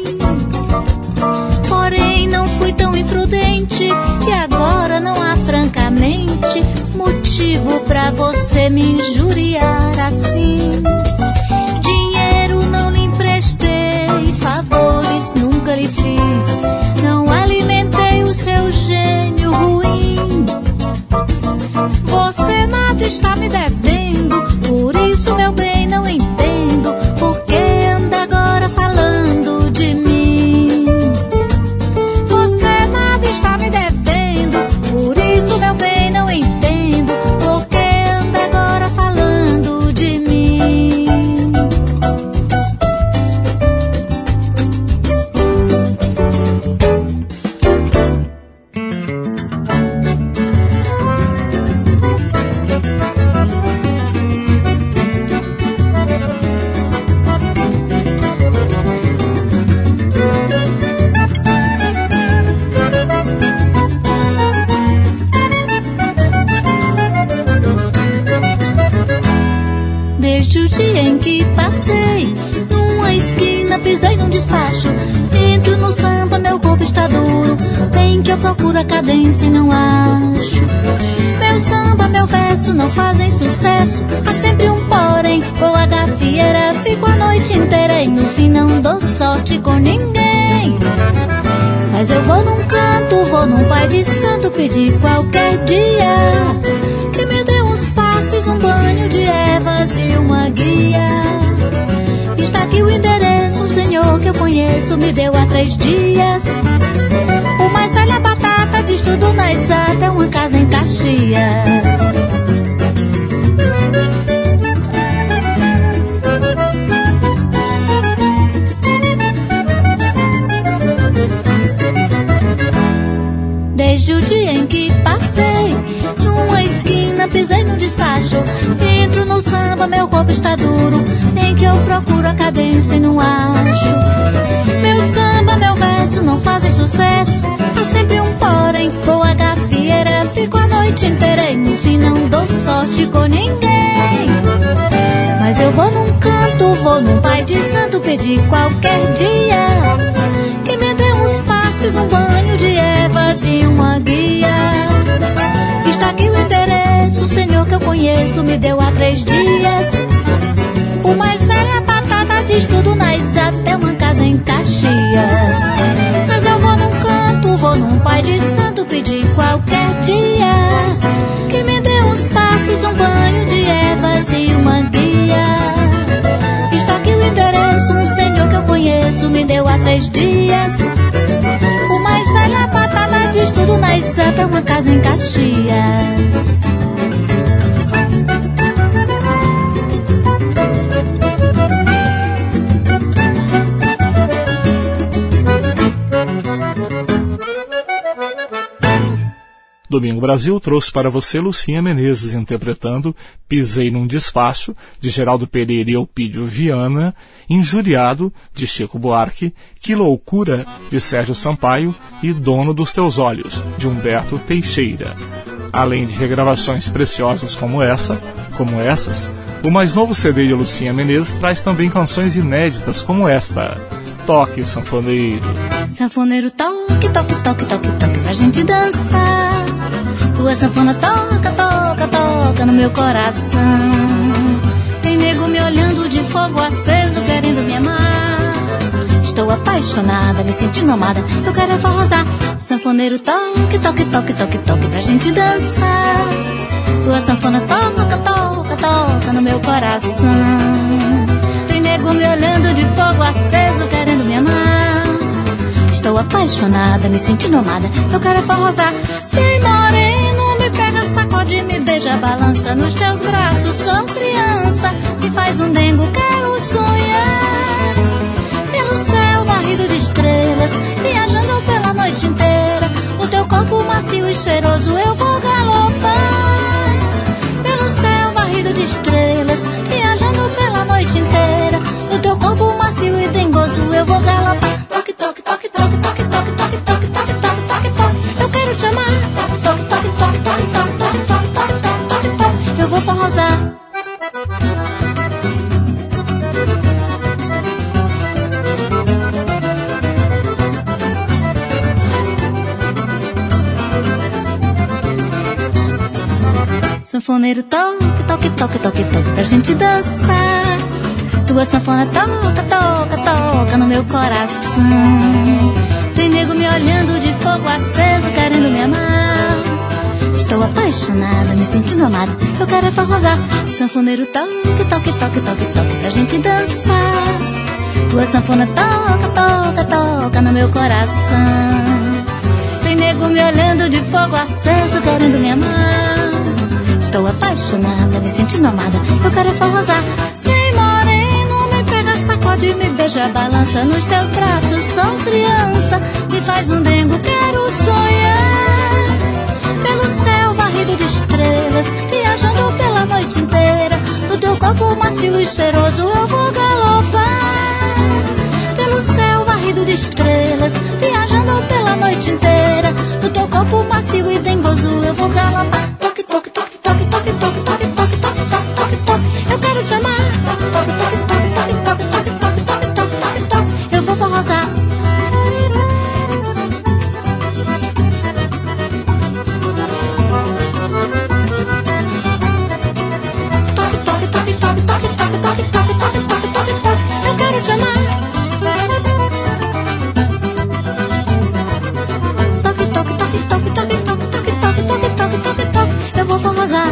Porém não fui tão imprudente, e agora não há francamente motivo pra você me injuriar assim. Dinheiro não lhe emprestei, favores nunca lhe fiz, não alimentei o seu gênio ruim. Você nada está me devendo, por isso, meu bem, não entendo por que anda agora falando de mim. Você dia em que passei numa esquina, pisei num despacho. Entro no samba, meu corpo está duro. Bem que eu procuro a cadência e não acho. Meu samba, meu verso não fazem sucesso. Há sempre um porém, ou a gafieira. Fico a noite inteira e no fim não dou sorte com ninguém. Mas eu vou num canto, vou num pai de santo pedir qualquer dia que me dê uns passes, um banho de ervas e uma guia. Está aqui o endereço, um senhor que eu conheço me deu há 3 dias. O mais velho é batata, diz tudo na exata, é uma casa em Caxias. Desde o dia em que passei numa esquina, pisei no despacho. Entro no samba, meu corpo está duro. Em que eu procuro a cadência e não acho. Meu samba, meu verso não fazem sucesso. Há sempre um porém, ou a gafieira. Fico a noite inteira e no fim não dou sorte com ninguém. Mas eu vou num canto, vou num pai de santo pedir qualquer dia que me dê uns passes, um banho de ervas e uma guia. Está aqui o endereço, o senhor que eu conheço me deu há 3 dias. O mais velho é batata, diz tudo na exata, é uma casa em Caxias. Mas eu vou num canto, vou num pai de santo pedir qualquer dia que me dê uns passes, um banho de ervas e uma guia. Está aqui o endereço, um senhor que eu conheço me deu há 3 dias. O mais velho é batata, diz tudo na exata, é uma casa em Caxias. Domingo Brasil trouxe para você Lucinha Menezes interpretando Pisei num Despacho, de Geraldo Pereira e Eupídio Viana, Injuriado, de Chico Buarque, Que Loucura, de Sérgio Sampaio e Dono dos Teus Olhos, de Humberto Teixeira. Além de regravações preciosas como essas, o mais novo CD de Lucinha Menezes traz também canções inéditas como esta, Toque, Sanfoneiro. Sanfoneiro, toque, toque, toque, toque, toque pra gente dançar. Tua sanfona toca, toca, toca no meu coração. Tem nego me olhando de fogo aceso, querendo me amar. Estou apaixonada, me sentindo amada, eu quero forrosar. Sanfoneiro, toque, toque, toque, toque, toque pra gente dançar. Tua sanfona toca, toca, toca no meu coração. Tem nego me olhando de fogo aceso, querendo me amar. Estou apaixonada, me sentindo amada, eu quero forrosar. Vem moreno, me pega, sacode, me beija, balança nos teus braços. Sou criança, me faz um dengo, quero sonhar. Pelo céu varrido de estrelas, viajando pela noite inteira. O teu corpo macio e cheiroso eu vou galopar. Pelo céu varrido de estrelas, viajando pela noite inteira. O teu corpo macio e dengoso eu vou galopar. Toque, toque, toque, toque, toque, toque, toque, toque, toque, toque, toque, toque. Eu quero te amar. Toque, toque, toque, toque, toque, toque, toque, toque, toque, toque, toque. Eu vou forrosar. Sanfoneiro, toque, toque, toque, toque, toque pra gente dançar. Tua sanfona toca, toca, toca no meu coração. Tem nego me olhando de fogo aceso, querendo me amar. Estou apaixonada, me sentindo amada, eu quero forrosar. Sanfoneiro, toque, toque, toque, toque, toque pra gente dançar. Tua sanfona toca, toca, toca no meu coração. Tem nego me olhando de fogo aceso, querendo me amar. Estou apaixonada, me sentindo amada, eu quero forrosar. Vem moreno, me pega, sacode, me beija, balança nos teus braços. Sou criança, me faz um dengo, quero sonhar. Pelo céu varrido de estrelas, viajando pela noite inteira. No teu corpo macio e cheiroso eu vou galopar. Pelo céu varrido de estrelas, viajando pela noite inteira. No teu corpo macio e dengoso eu vou galopar. Toque, toque, toque, toque, toque, toque, toque, toque, toque, toque, toque. Eu quero te amar. forrosar.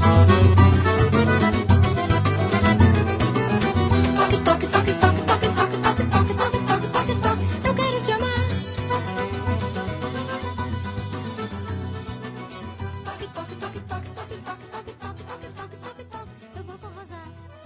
Toque, toque, toque, toque, toque, toque, toque, toque, toque, toque, toque, toque, eu quero te amar. Toque, toque, toque, toque, toque, toque, toque, toque, toque, toque, toque, toque, eu vou forrosar.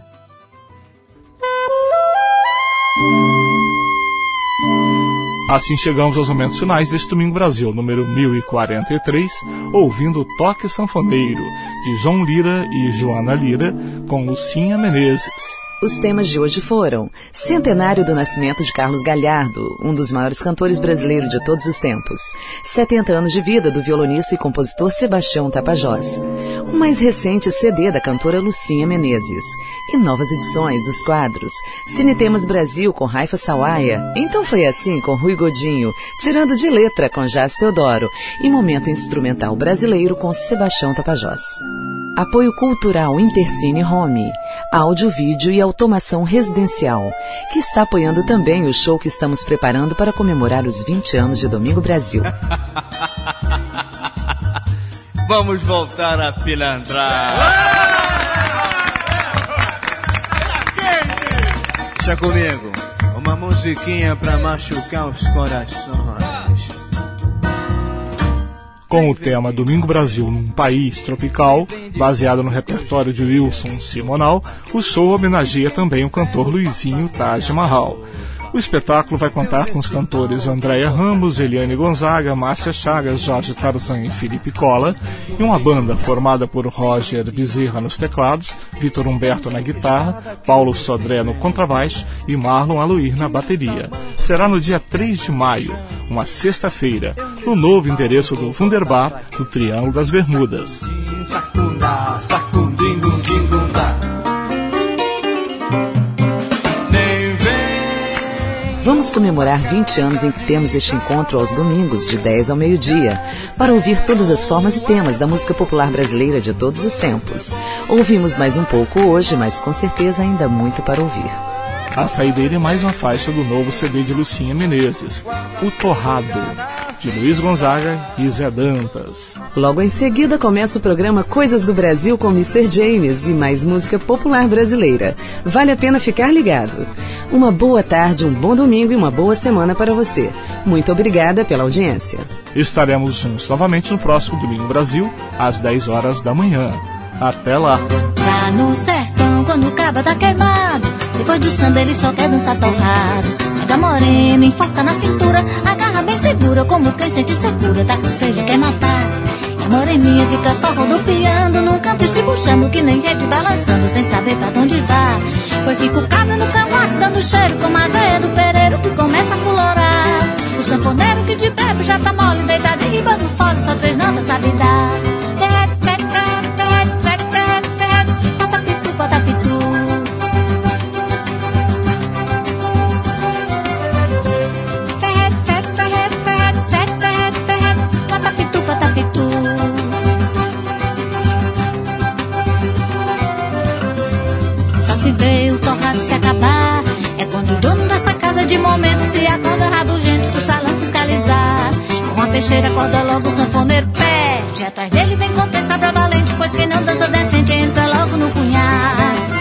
Assim chegamos aos momentos finais deste Domingo Brasil, número 1043, ouvindo o Toque Sanfoneiro, de João Lira e Joana Lira, com Lucinha Menezes. Os temas de hoje foram Centenário do Nascimento de Carlos Galhardo, um dos maiores cantores brasileiros de todos os tempos. 70 anos de vida do violonista e compositor Sebastião Tapajós. O mais recente CD da cantora Lucinha Menezes. E novas edições dos quadros Cine Temas Brasil com Raifa Sawaia, Então Foi Assim com Rui Godinho, Tirando de Letra com Jás Teodoro e Momento Instrumental Brasileiro com Sebastião Tapajós. Apoio Cultural Intercine Home, áudio, vídeo e automação residencial, que está apoiando também o show que estamos preparando para comemorar os 20 anos de Domingo Brasil. Vamos voltar a pilantrar. Deixa comigo, uma musiquinha pra machucar os corações. Com o tema Domingo Brasil num País Tropical, baseado no repertório de Wilson Simonal, o show homenageia também o cantor Luizinho Taj Mahal. O espetáculo vai contar com os cantores Andréia Ramos, Eliane Gonzaga, Márcia Chagas, Jorge Tarzan e Felipe Cola, e uma banda formada por Roger Bezerra nos teclados, Vitor Humberto na guitarra, Paulo Sodré no contrabaixo e Marlon Aloir na bateria. Será no dia 3 de maio, uma sexta-feira, no novo endereço do Wunderbar, no Triângulo das Bermudas. Vamos comemorar 20 anos em que temos este encontro aos domingos, de 10 ao meio-dia, para ouvir todas as formas e temas da música popular brasileira de todos os tempos. Ouvimos mais um pouco hoje, mas com certeza ainda muito para ouvir. A saideira é mais uma faixa do novo CD de Lucinha Menezes, O Torrado, de Luiz Gonzaga e Zé Dantas. Logo em seguida começa o programa Coisas do Brasil com Mr. James e mais música popular brasileira. Vale a pena ficar ligado. Uma boa tarde, um bom domingo e uma boa semana para você. Muito obrigada pela audiência. Estaremos juntos novamente no próximo Domingo Brasil, às 10 horas da manhã. Até lá! Lá no sertão, quando o caba tá queimado, depois do samba ele só quer dançar torrado. Pega morena, enforca na cintura, agarra bem segura, como quem sente secura, tá com sede, quer matar. E a moreninha fica só rodopiando, num canto estribuchando, que nem rede balançando, sem saber pra onde vai. Pois fica o cabo no camarote, dando cheiro, como a veia do pereiro que começa a florar. O sanfoneiro que de bebe já tá mole, deitado em riba do fole, só 3 notas sabe dar. Só se vê o torrado se acabar, é quando o dono dessa casa de momento se acorda rabugento pro salão fiscalizar. Com a peixeira acorda logo o sanfoneiro perde, atrás dele vem contestar pra valente, pois quem não dança decente entra logo no punhado.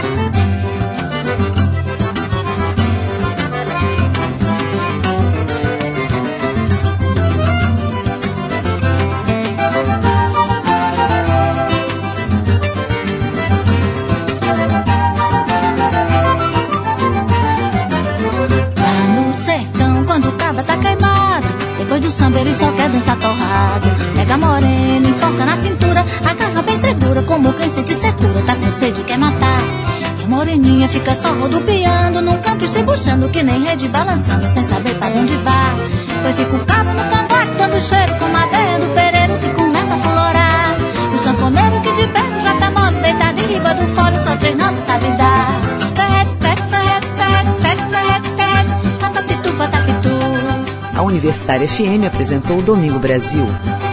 Depois do samba ele só quer dançar torrado. Pega morena, enfoca na cintura, agarra bem segura, como quem sente secura, tá com sede, quer matar. E a moreninha fica só rodopiando, num canto estribuchando, que nem rede balançando, sem saber pra onde vai. Pois fica o cabo no cangote, dando cheiro, como a veia do pereiro que começa a florar. O sanfoneiro que de perto já tá mole, deitado em riba do fole, só 3 notas sabe dar. A Universitária FM apresentou o Domingo Brasil.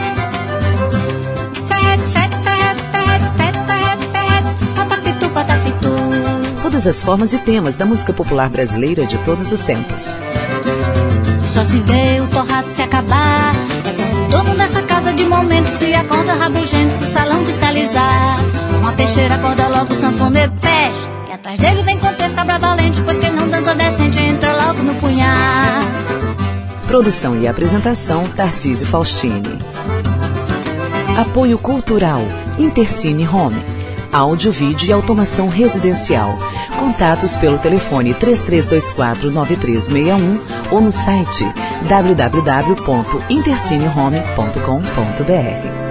Todas as formas e temas da música popular brasileira de todos os tempos. Só se vê o torrado se acabar, é quando dono dessa casa de momento se acorda rabugento pro salão fiscalizar. Uma peixeira acorda logo o sanfoneiro fecha, e atrás dele vem Cortês Cabra Valente, pois quem não dança decente entra logo no punhal. Produção e apresentação, Tarcísio Faustini. Apoio cultural, Intercine Home. Áudio, vídeo e automação residencial. Contatos pelo telefone 3324-9361 ou no site www.intercinehome.com.br.